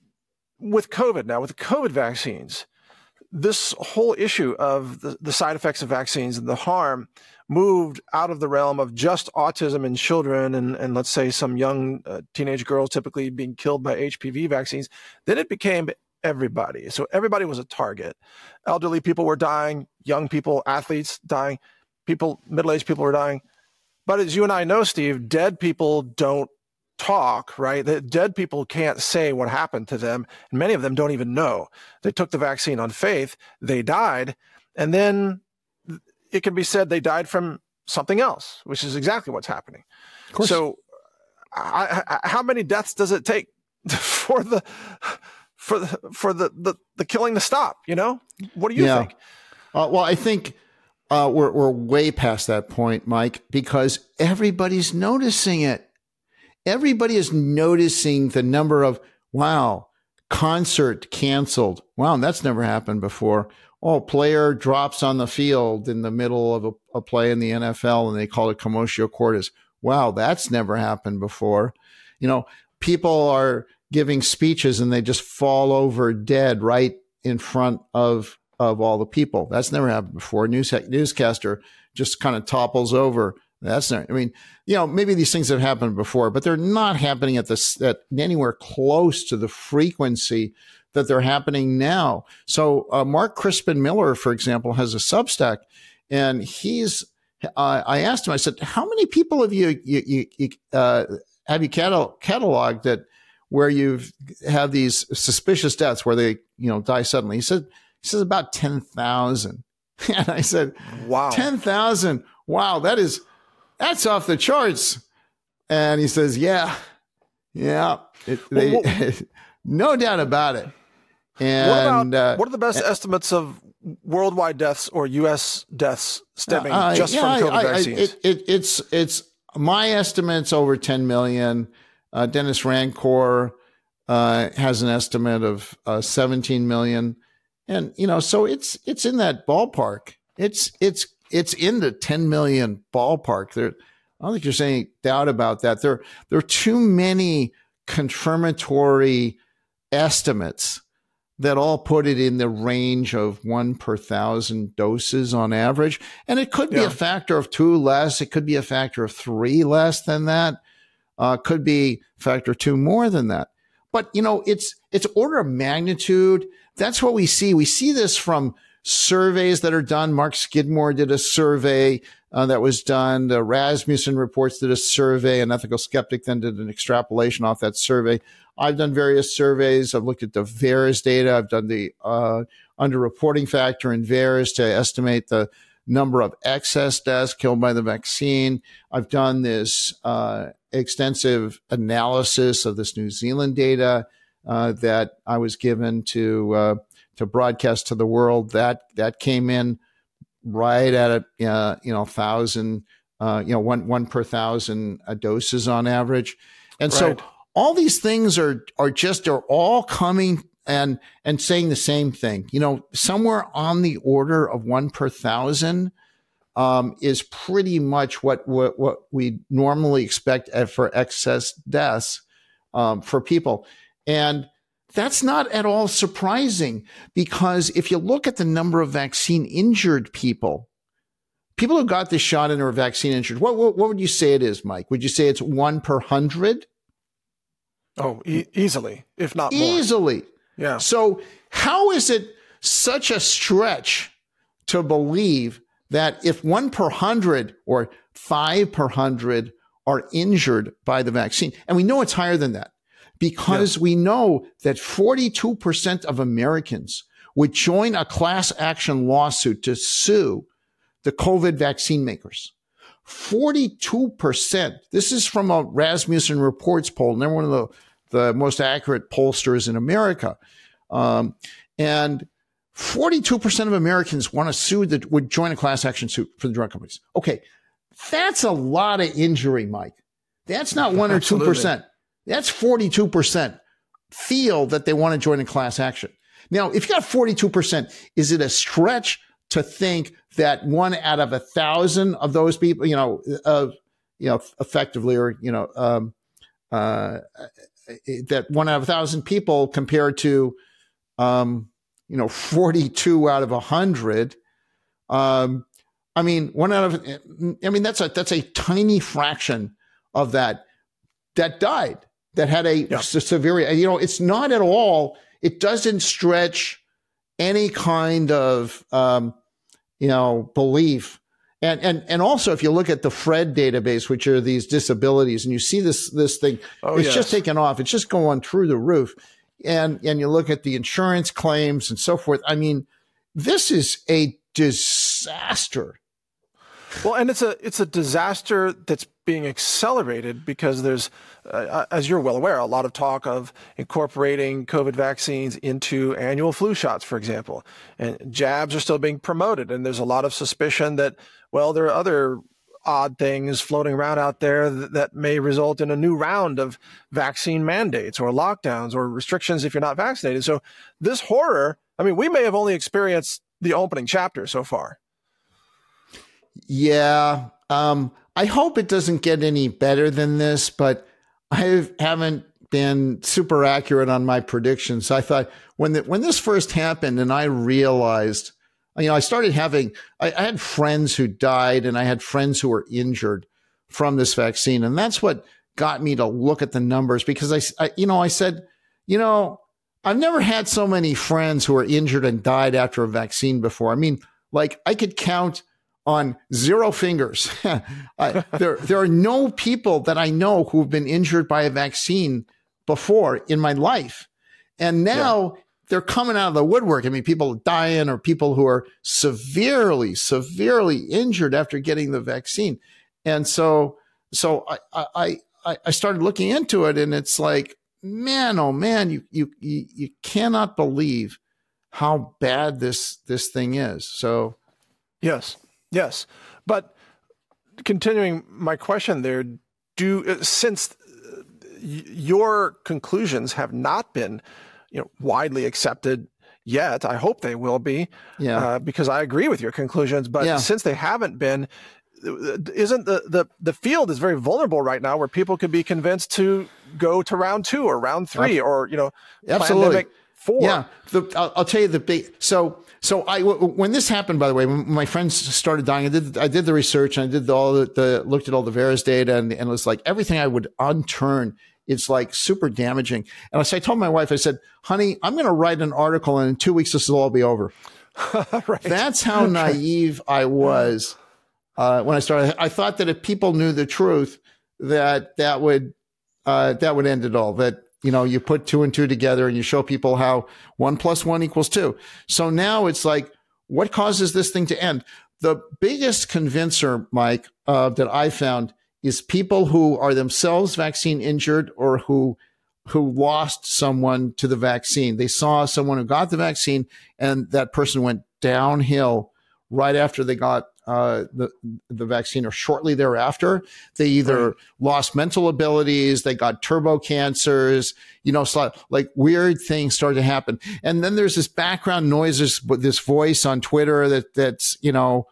Speaker 1: with COVID now, with the COVID vaccines, this whole issue of the, the side effects of vaccines and the harm moved out of the realm of just autism in children and, and let's say some young uh, teenage girls typically being killed by H P V vaccines. Then it became everybody. So everybody was a target. Elderly people were dying, young people, athletes dying, people, middle-aged people were dying. But as you and I know, Steve, dead people don't talk, right? The dead people can't say what happened to them. And many of them don't even know. They took the vaccine on faith, they died, and then it can be said they died from something else, which is exactly what's happening.
Speaker 2: Of course.
Speaker 1: So I, I, how many deaths does it take for the for the for the, the, the killing to stop? You know? What do you
Speaker 2: yeah.
Speaker 1: think?
Speaker 2: Uh, well, I think uh, we're we're way past that point, Mike, because everybody's noticing it. Everybody is noticing the number of, wow, concert canceled. Wow, that's never happened before. Oh, player drops on the field in the middle of a, a play in the N F L and they call it commotio cordis. Wow, that's never happened before. You know, people are giving speeches and they just fall over dead right in front of, of all the people. That's never happened before. News, newscaster just kind of topples over. That's not, I mean, you know, maybe these things have happened before, but they're not happening at this, at anywhere close to the frequency that they're happening now. So, uh, Mark Crispin Miller, for example, has a Substack and he's, uh, I asked him, I said, how many people have you, you, you uh, have you catalog- cataloged that where you've had these suspicious deaths where they, you know, die suddenly? He said, he says about ten thousand. And I said,
Speaker 1: wow,
Speaker 2: ten thousand. Wow. That is, that's off the charts. And he says, yeah, yeah, it, they,
Speaker 1: well, well,
Speaker 2: no doubt about it. And
Speaker 1: what, about,
Speaker 2: uh,
Speaker 1: what are the best uh, estimates of worldwide deaths or U S deaths stemming
Speaker 2: uh,
Speaker 1: just
Speaker 2: yeah,
Speaker 1: from COVID
Speaker 2: I, I,
Speaker 1: vaccines?
Speaker 2: It, it, it's, it's my estimate's over ten million. Uh, Dennis Rancor uh, has an estimate of uh, seventeen million. And, you know, so it's, it's in that ballpark. It's, it's, it's in the ten million ballpark. There, I don't think there's any doubt about that. There, there are too many confirmatory estimates that all put it in the range of one per thousand doses on average. And it could be
Speaker 1: Yeah.
Speaker 2: a factor of two less. It could be a factor of three less than that. Uh, could be a factor of two more than that. But, you know, it's, it's order of magnitude. That's what we see. We see this from surveys that are done. Mark Skidmore did a survey uh, that was done. The Rasmussen Reports did a survey. An ethical skeptic then did an extrapolation off that survey. I've done various surveys. I've looked at the VAERS data. I've done the uh, underreporting factor in VAERS to estimate the number of excess deaths killed by the vaccine. I've done this uh, extensive analysis of this New Zealand data uh, that I was given to uh, to broadcast to the world. That that came in right at a uh, you know thousand uh, you know one one per thousand uh, doses on average, and
Speaker 1: Right.
Speaker 2: so all these things are are just are all coming and and saying the same thing. You know, somewhere on the order of one per thousand um, is pretty much what what what we normally expect for excess deaths um, for people, and that's not at all surprising, because if you look at the number of vaccine injured people, people who got this shot and are vaccine injured, what, what what would you say it is, Mike? Would you say it's one per hundred?
Speaker 1: Oh, e- easily, if not more.
Speaker 2: Easily.
Speaker 1: Yeah.
Speaker 2: So how is it such a stretch to believe that if one per hundred or five per hundred are injured by the vaccine, and we know it's higher than that, because yeah. we know that forty-two percent of Americans would join a class action lawsuit to sue the COVID vaccine makers. forty-two percent. This is from a Rasmussen Reports poll, and they're one of the, the most accurate pollsters in America. Um, and forty-two percent of Americans want to sue that would join a class action suit for the drug companies. Okay. That's a lot of injury, Mike. That's not one or two percent. That's forty-two percent feel that they want to join a class action. Now, if you got forty-two percent, is it a stretch to think that one out of a thousand of those people, you know, uh, you know, effectively, or, you know, um, uh, that one out of a thousand people compared to, um, you know, forty-two out of a hundred, um, I mean, one out of, I mean, that's a, that's a tiny fraction of that, that died, that had a yeah. severe, you know, it's not at all, it doesn't stretch any kind of, um, you know, belief. And, and, and also, if you look at the Fred database, which are these disabilities, and you see this, this thing, oh, it's yes. just taken off. It's just going through the roof. And, and you look at the insurance claims and so forth. I mean, this is a disaster.
Speaker 1: Well, and it's a it's a disaster that's being accelerated because there's, uh, as you're well aware, a lot of talk of incorporating COVID vaccines into annual flu shots, for example. And jabs are still being promoted. And there's a lot of suspicion that, well, there are other odd things floating around out there that, that may result in a new round of vaccine mandates or lockdowns or restrictions if you're not vaccinated. So this horror, I mean, we may have only experienced the opening chapter so far.
Speaker 2: Yeah. Um, I hope it doesn't get any better than this, but I haven't been super accurate on my predictions. I thought when the, when this first happened and I realized, you know, I started having, I, I had friends who died and I had friends who were injured from this vaccine. And that's what got me to look at the numbers, because I, I you know, I said, you know, I've never had so many friends who were injured and died after a vaccine before. I mean, like I could count on zero fingers. I, there, there are no people that I know who've been injured by a vaccine before in my life. And now yeah. they're coming out of the woodwork. I mean, people dying or people who are severely, severely injured after getting the vaccine. And so, so I, I, I, I started looking into it, and it's like, man, oh man, you, you, you, you cannot believe how bad this, this thing is. So,
Speaker 1: yes. Yes, but continuing my question there, do since your conclusions have not been, you know, widely accepted yet, I hope they will be, yeah. uh, because I agree with your conclusions. But yeah. since they haven't been, isn't the, the the field is very vulnerable right now, where people could be convinced to go to round two or round three, or you know,
Speaker 2: absolutely.
Speaker 1: pandemic four.
Speaker 2: Yeah, the, I'll, I'll tell you the big. So, so I when this happened, by the way, when my friends started dying, I did I did the research and I did all the, the looked at all the VAERS data, and, and it was like everything I would unturn. It's like super damaging. And so I told my wife, I said, honey, I'm going to write an article, and in two weeks this will all be over. Right. That's how naive I was uh, when I started. I thought that if people knew the truth, that that would uh, that would end it all. That you know, you put two and two together and you show people how one plus one equals two. So now it's like, what causes this thing to end? The biggest convincer, Mike, uh, that I found is people who are themselves vaccine injured or who who lost someone to the vaccine. They saw someone who got the vaccine and that person went downhill right after they got uh, the the vaccine or shortly thereafter. They either right. lost mental abilities, they got turbo cancers, you know, so like weird things started to happen. And then there's this background noises, this voice on Twitter that that's, you know,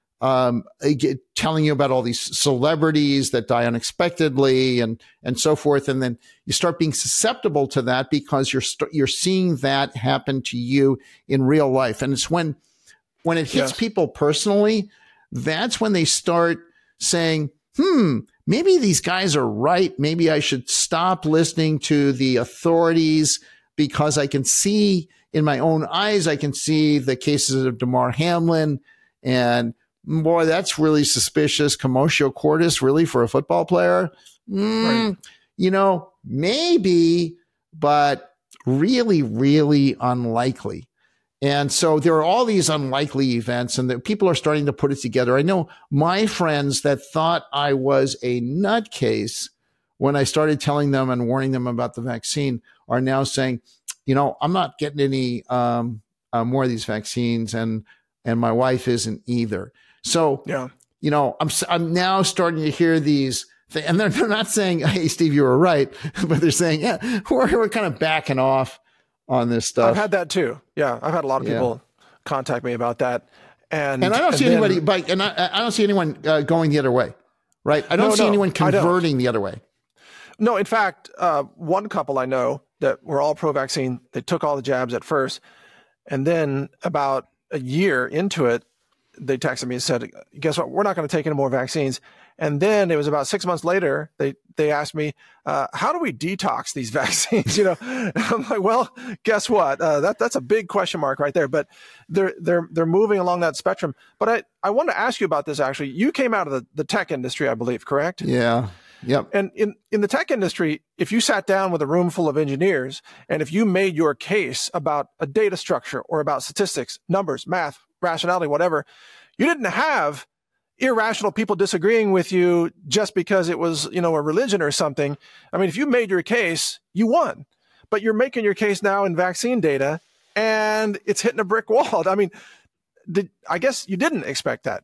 Speaker 2: um, telling you about all these celebrities that die unexpectedly and, and so forth. And then you start being susceptible to that because you're, st- you're seeing that happen to you in real life. And it's when, when it hits yes. people personally, that's when they start saying, hmm, maybe these guys are right. Maybe I should stop listening to the authorities because I can see in my own eyes, I can see the cases of Damar Hamlin and boy, that's really suspicious. Commotio cordis, really, for a football player? Mm, right. You know, maybe, but really, really unlikely. And so there are all these unlikely events, and the people are starting to put it together. I know my friends that thought I was a nutcase when I started telling them and warning them about the vaccine are now saying, you know, I'm not getting any um, uh, more of these vaccines, and and my wife isn't either. So, yeah. you know, I'm I'm now starting to hear these things, and they're, they're not saying, hey, Steve, you were right, but they're saying, yeah, we're, we're kind of backing off on this stuff.
Speaker 1: I've had that too. Yeah, I've had a lot of people yeah. contact me about that. And,
Speaker 2: and I don't
Speaker 1: and
Speaker 2: see
Speaker 1: then,
Speaker 2: anybody, but, and I, I don't see anyone uh, going the other way, right? I don't no, see no, anyone converting the other way.
Speaker 1: No, in fact, uh, one couple I know that were all pro-vaccine, they took all the jabs at first, and then about a year into it, they texted me and said, guess what? We're not going to take any more vaccines. And then it was about six months later, they, they asked me, uh, how do we detox these vaccines? You know, I'm like, well, guess what? Uh, that, that's a big question mark right there, but they're, they're, they're moving along that spectrum. But I, I want to ask you about this, actually. You came out of the, the tech industry, I believe, correct?
Speaker 2: Yeah. Yep.
Speaker 1: And in, in the tech industry, if you sat down with a room full of engineers and if you made your case about a data structure or about statistics, numbers, math, rationality, whatever, you didn't have irrational people disagreeing with you just because it was, you know, a religion or something. I mean, if you made your case, you won. But you're making your case now in vaccine data and it's hitting a brick wall. I mean, did, I guess you didn't expect that.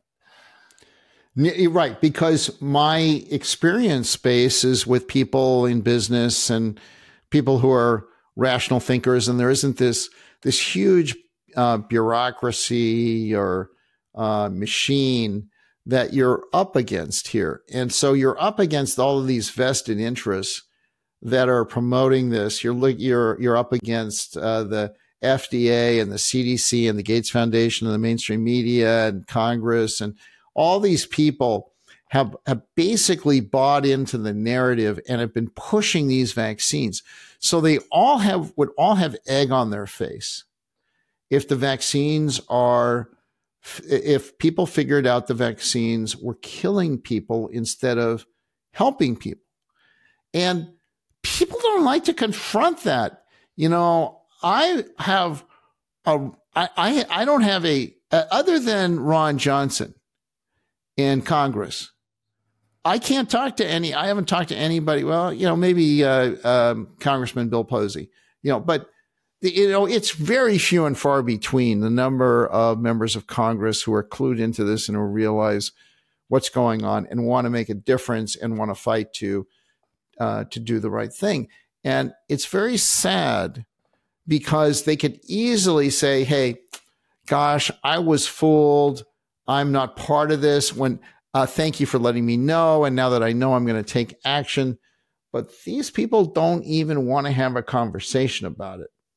Speaker 2: Right, because my experience base is with people in business and people who are rational thinkers, and there isn't this this huge uh, bureaucracy or uh, machine that you're up against here. And so you're up against all of these vested interests that are promoting this. You're you're you're up against uh, the F D A and the C D C and the Gates Foundation and the mainstream media and Congress, and all these people have, have basically bought into the narrative and have been pushing these vaccines. So they all have would all have egg on their face if the vaccines are, if people figured out the vaccines were killing people instead of helping people. And people don't like to confront that. You know, I have a, I, I, I don't have a, uh, other than Ron Johnson in Congress, I can't talk to any, I haven't talked to anybody. Well, you know, maybe uh, um, Congressman Bill Posey, you know, but, the, you know, it's very few and far between the number of members of Congress who are clued into this and who realize what's going on and want to make a difference and want to fight to, uh, to do the right thing. And it's very sad because they could easily say, hey, gosh, I was fooled. I'm not part of this. When uh, thank you for letting me know. And now that I know, I'm going to take action. But these people don't even want to have a conversation about it.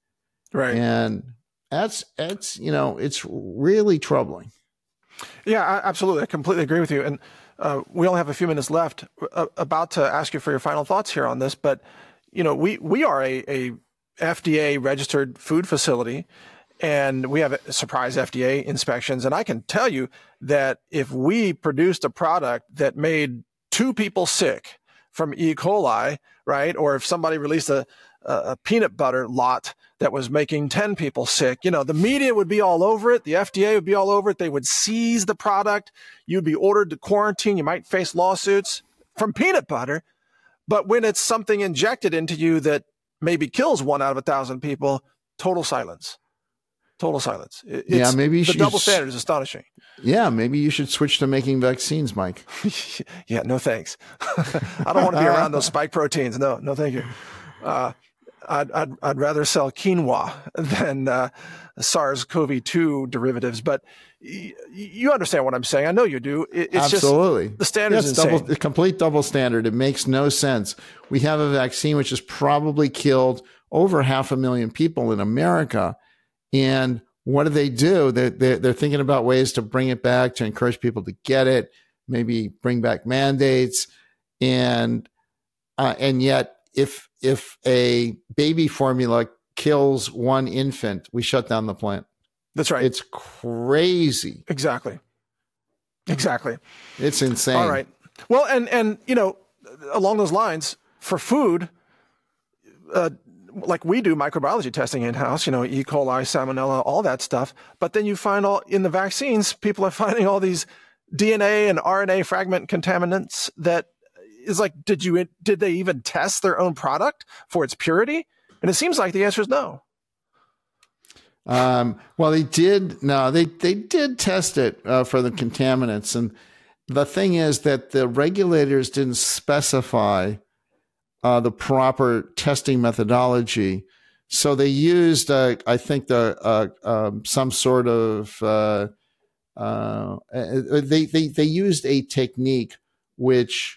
Speaker 1: Right.
Speaker 2: And that's, that's, you know, it's really troubling.
Speaker 1: Yeah, I, absolutely. I completely agree with you. And uh, we only have a few minutes left. Uh, about to ask you for your final thoughts here on this, but you know, we we are a, a F D A registered food facility, and we have a surprise F D A inspections. And I can tell you that if we produced a product that made two people sick from E. coli, right, or if somebody released a, a peanut butter lot that was making ten people sick, you know, the media would be all over it. The F D A would be all over it. They would seize the product. You'd be ordered to quarantine. You might face lawsuits from peanut butter. But when it's something injected into you that maybe kills one out of a thousand people, total silence. Total silence. It's,
Speaker 2: yeah, maybe you
Speaker 1: the
Speaker 2: should,
Speaker 1: double standard is astonishing.
Speaker 2: Yeah, maybe you should switch to making vaccines, Mike.
Speaker 1: Yeah, no thanks. I don't want to be around those spike proteins. No, no, thank you. Uh, I'd, I'd, I'd rather sell quinoa than uh, SARS-C o V two derivatives. But y- you understand what I'm saying. I know you do. It, it's
Speaker 2: Absolutely.
Speaker 1: Just the standard is
Speaker 2: yes,
Speaker 1: insane.
Speaker 2: Double, complete double standard. It makes no sense. We have a vaccine which has probably killed over half a million people in America. And what do they do? They're, they're, they're thinking about ways to bring it back, to encourage people to get it, maybe bring back mandates. And uh, and yet, if if a baby formula kills one infant, we shut down the plant.
Speaker 1: That's right.
Speaker 2: It's crazy.
Speaker 1: Exactly. Exactly.
Speaker 2: It's insane.
Speaker 1: All right. Well, and, and you know, along those lines, for food, uh, like we do microbiology testing in-house, you know, E. coli, salmonella, all that stuff. But then you find all in the vaccines, people are finding all these D N A and R N A fragment contaminants that is like, did you, did they even test their own product for its purity? And it seems like the answer is no.
Speaker 2: Um, well, they did. No, they, they did test it uh, for the contaminants. And the thing is that the regulators didn't specify uh, the proper testing methodology. So they used, uh, I think, the uh, um, some sort of, uh, uh, they, they, they used a technique which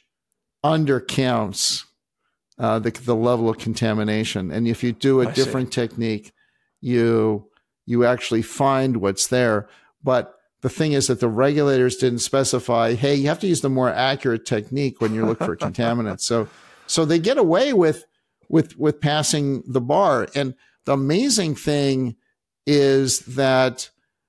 Speaker 2: undercounts uh, the, the level of contamination. And if you do a
Speaker 1: I
Speaker 2: different
Speaker 1: see.
Speaker 2: technique, you you actually find what's there. But the thing is that the regulators didn't specify, hey, you have to use the more accurate technique when you look for contaminants. So so they get away with with with passing the bar. And the amazing thing is that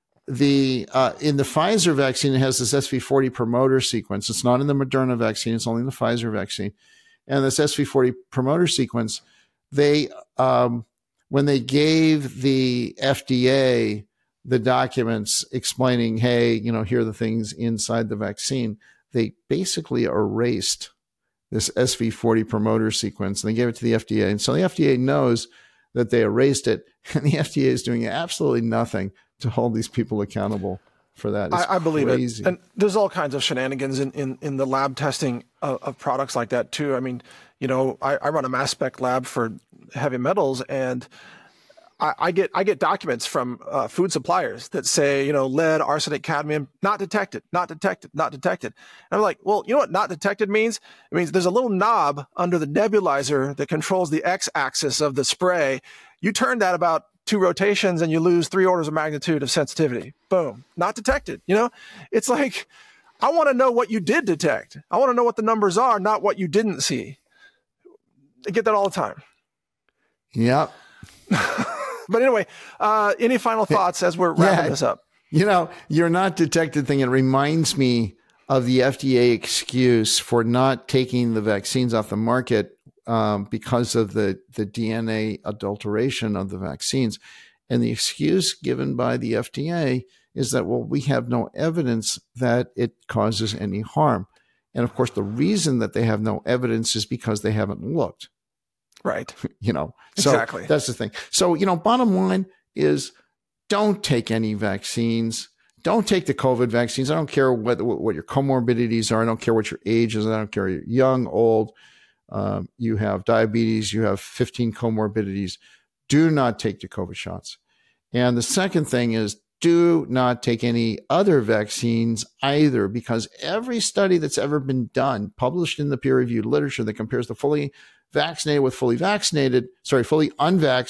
Speaker 2: the uh, in the Pfizer vaccine, it has this S V forty promoter sequence. It's not in the Moderna vaccine. It's only in the Pfizer vaccine. And this S V forty promoter sequence, they um, when they gave the F D A the documents explaining, hey, you know, here are the things inside the vaccine, they basically erased this S V forty promoter sequence and they gave it to the F D A. And so the F D A knows that they erased it, and the F D A is doing absolutely nothing to hold these people accountable for that. It's
Speaker 1: I, I believe
Speaker 2: crazy.
Speaker 1: it. And there's all kinds of shenanigans in, in, in the lab testing of, of products like that too. I mean, you know, I, I run a mass spec lab for heavy metals, and I, I get I get documents from uh, food suppliers that say, you know, lead, arsenic, cadmium, not detected, not detected, not detected. And I'm like, well, you know what not detected means? It means there's a little knob under the nebulizer that controls the x-axis of the spray. You turn that about two rotations and you lose three orders of magnitude of sensitivity. Boom. Not detected. You know, it's like, I want to know what you did detect. I want to know what the numbers are, not what you didn't see. I get that all the time.
Speaker 2: Yep.
Speaker 1: But anyway, uh, any final thoughts as we're wrapping
Speaker 2: Yeah.
Speaker 1: this up?
Speaker 2: You know, you're not detected thing. It reminds me of the F D A excuse for not taking the vaccines off the market um, because of the, the D N A adulteration of the vaccines. And the excuse given by the F D A is that, well, we have no evidence that it causes any harm. And of course, the reason that they have no evidence is because they haven't looked.
Speaker 1: Right.
Speaker 2: You know, so
Speaker 1: Exactly.
Speaker 2: that's the thing. So, you know, bottom line is don't take any vaccines. Don't take the COVID vaccines. I don't care what, what your comorbidities are. I don't care what your age is. I don't care if you're young, old, um, you have diabetes, you have fifteen comorbidities. Do not take the COVID shots. And the second thing is do not take any other vaccines either, because every study that's ever been done, published in the peer-reviewed literature that compares the fully vaccinated with fully vaccinated, sorry, fully unvaxxed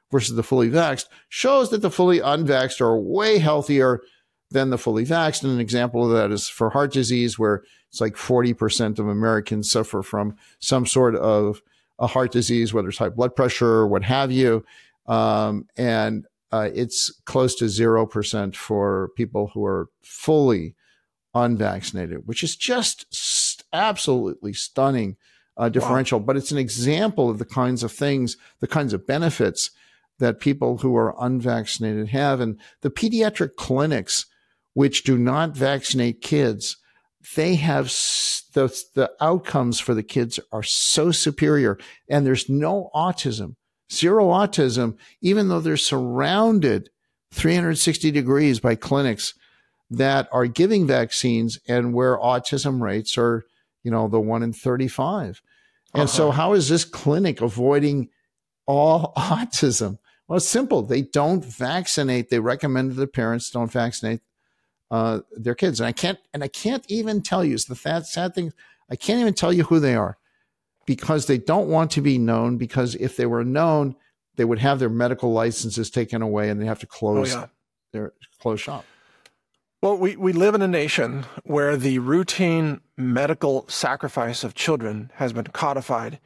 Speaker 2: versus the fully vaxxed shows that the fully unvaxxed are way healthier than the fully vaxxed. And an example of that is for heart disease, where it's like forty percent of Americans suffer from some sort of a heart disease, whether it's high blood pressure or what have you. Um, and uh, it's close to zero percent for people who are fully unvaccinated, which is just st- absolutely stunning uh, differential. Wow. But it's an example of the kinds of things, the kinds of benefits that people who are unvaccinated have. And the pediatric clinics, which do not vaccinate kids, they have the, the outcomes for the kids are so superior. And there's no autism, zero autism, even though they're surrounded three hundred sixty degrees by clinics that are giving vaccines and where autism rates are, you know, the one in thirty-five. And uh-huh. so how is this clinic avoiding all autism? Well, it's simple. They don't vaccinate. They recommend that the parents don't vaccinate uh, their kids. And I can't, and I can't even tell you, it's the sad, sad thing. I can't even tell you who they are because they don't want to be known, because if they were known, they would have their medical licenses taken away and they have to close oh, yeah. their close shop.
Speaker 1: Well, we, we live in a nation where the routine medical sacrifice of children has been codified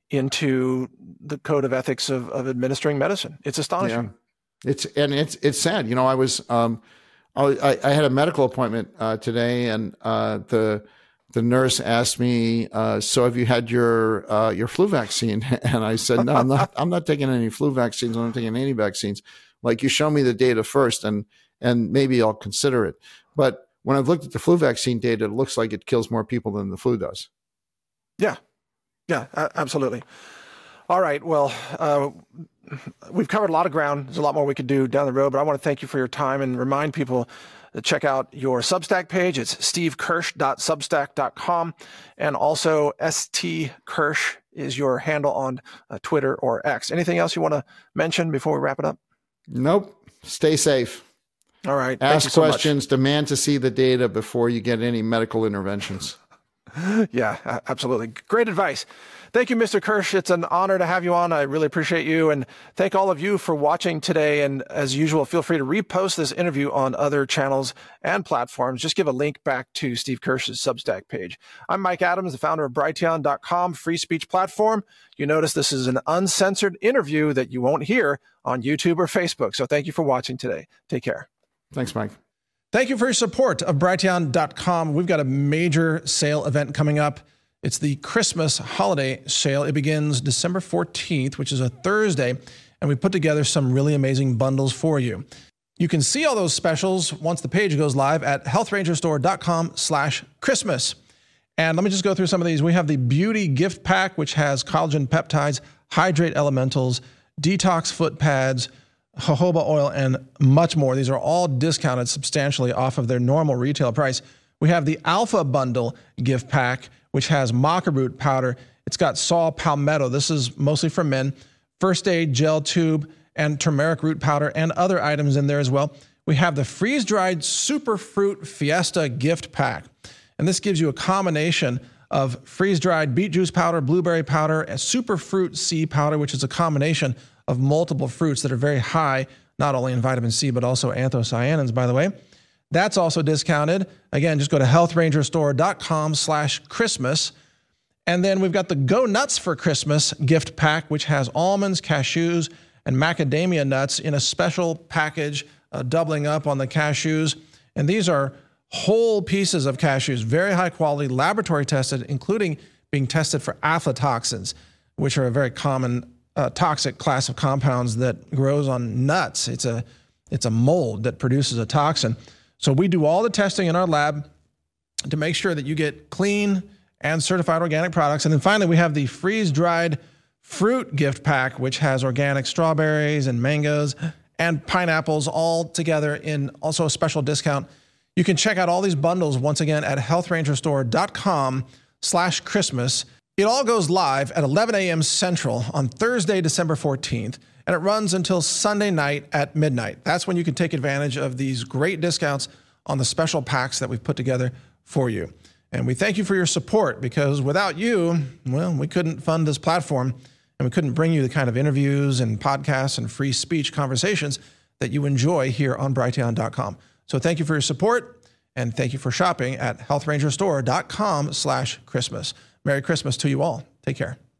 Speaker 1: into the code of ethics of, of administering medicine. It's astonishing.
Speaker 2: Yeah. It's and it's it's sad. You know, I was um, I, I had a medical appointment uh, today, and uh, the the nurse asked me, uh, "So have you had your uh, your flu vaccine?" And I said, "No, I'm not. I'm not taking any flu vaccines. I'm not taking any vaccines. Like, you show me the data first, and and maybe I'll consider it." But when I've looked at the flu vaccine data, it looks like it kills more people than the flu does.
Speaker 1: Yeah. Yeah, absolutely. All right. Well, uh, we've covered a lot of ground. There's a lot more we could do down the road, but I want to thank you for your time and remind people to check out your Substack page. It's steve kirsch dot substack dot com. And also S T Kirsch is your handle on uh, Twitter or X. Anything else you want to mention before we wrap it up?
Speaker 2: Nope. Stay safe.
Speaker 1: All right.
Speaker 2: Ask questions, so demand to see the data before you get any medical interventions.
Speaker 1: Yeah, absolutely. Great advice. Thank you, Mister Kirsch. It's an honor to have you on. I really appreciate you. And thank all of you for watching today. And as usual, feel free to repost this interview on other channels and platforms. Just give a link back to Steve Kirsch's Substack page. I'm Mike Adams, the founder of Brighteon dot com, free speech platform. You notice this is an uncensored interview that you won't hear on YouTube or Facebook. So thank you for watching today. Take care.
Speaker 2: Thanks, Mike.
Speaker 1: Thank you for your support of Brighteon dot com. We've got a major sale event coming up. It's the Christmas holiday sale. It begins December fourteenth, which is a Thursday, and we put together some really amazing bundles for you. You can see all those specials once the page goes live at health ranger store dot com slash Christmas. And let me just go through some of these. We have the Beauty Gift Pack, which has collagen peptides, hydrate elementals, detox foot pads, jojoba oil, and much more. These are all discounted substantially off of their normal retail price. We have the Alpha Bundle Gift Pack, which has maca root powder. It's got saw palmetto. This is mostly for men. First aid gel tube and turmeric root powder and other items in there as well. We have the freeze-dried Super Fruit Fiesta Gift Pack. And this gives you a combination of freeze-dried beet juice powder, blueberry powder, and Super Fruit C powder, which is a combination of multiple fruits that are very high, not only in vitamin C, but also anthocyanins, by the way. That's also discounted. Again, just go to health ranger store dot com slash Christmas. And then we've got the Go Nuts for Christmas gift pack, which has almonds, cashews, and macadamia nuts in a special package, uh, doubling up on the cashews. And these are whole pieces of cashews, very high quality, laboratory tested, including being tested for aflatoxins, which are a very common Uh, toxic class of compounds that grows on nuts. It's a, it's a mold that produces a toxin. So we do all the testing in our lab to make sure that you get clean and certified organic products. And then finally, we have the freeze-dried fruit gift pack, which has organic strawberries and mangoes and pineapples all together in also a special discount. You can check out all these bundles once again at health ranger store dot com slash Christmas. It all goes live at eleven a.m. Central on Thursday, December fourteenth, and it runs until Sunday night at midnight. That's when you can take advantage of these great discounts on the special packs that we've put together for you. And we thank you for your support, because without you, well, we couldn't fund this platform, And we couldn't bring you the kind of interviews and podcasts and free speech conversations that you enjoy here on Brighteon dot com. So thank you for your support, and thank you for shopping at health ranger store dot com slash Christmas. Merry Christmas to you all. Take care.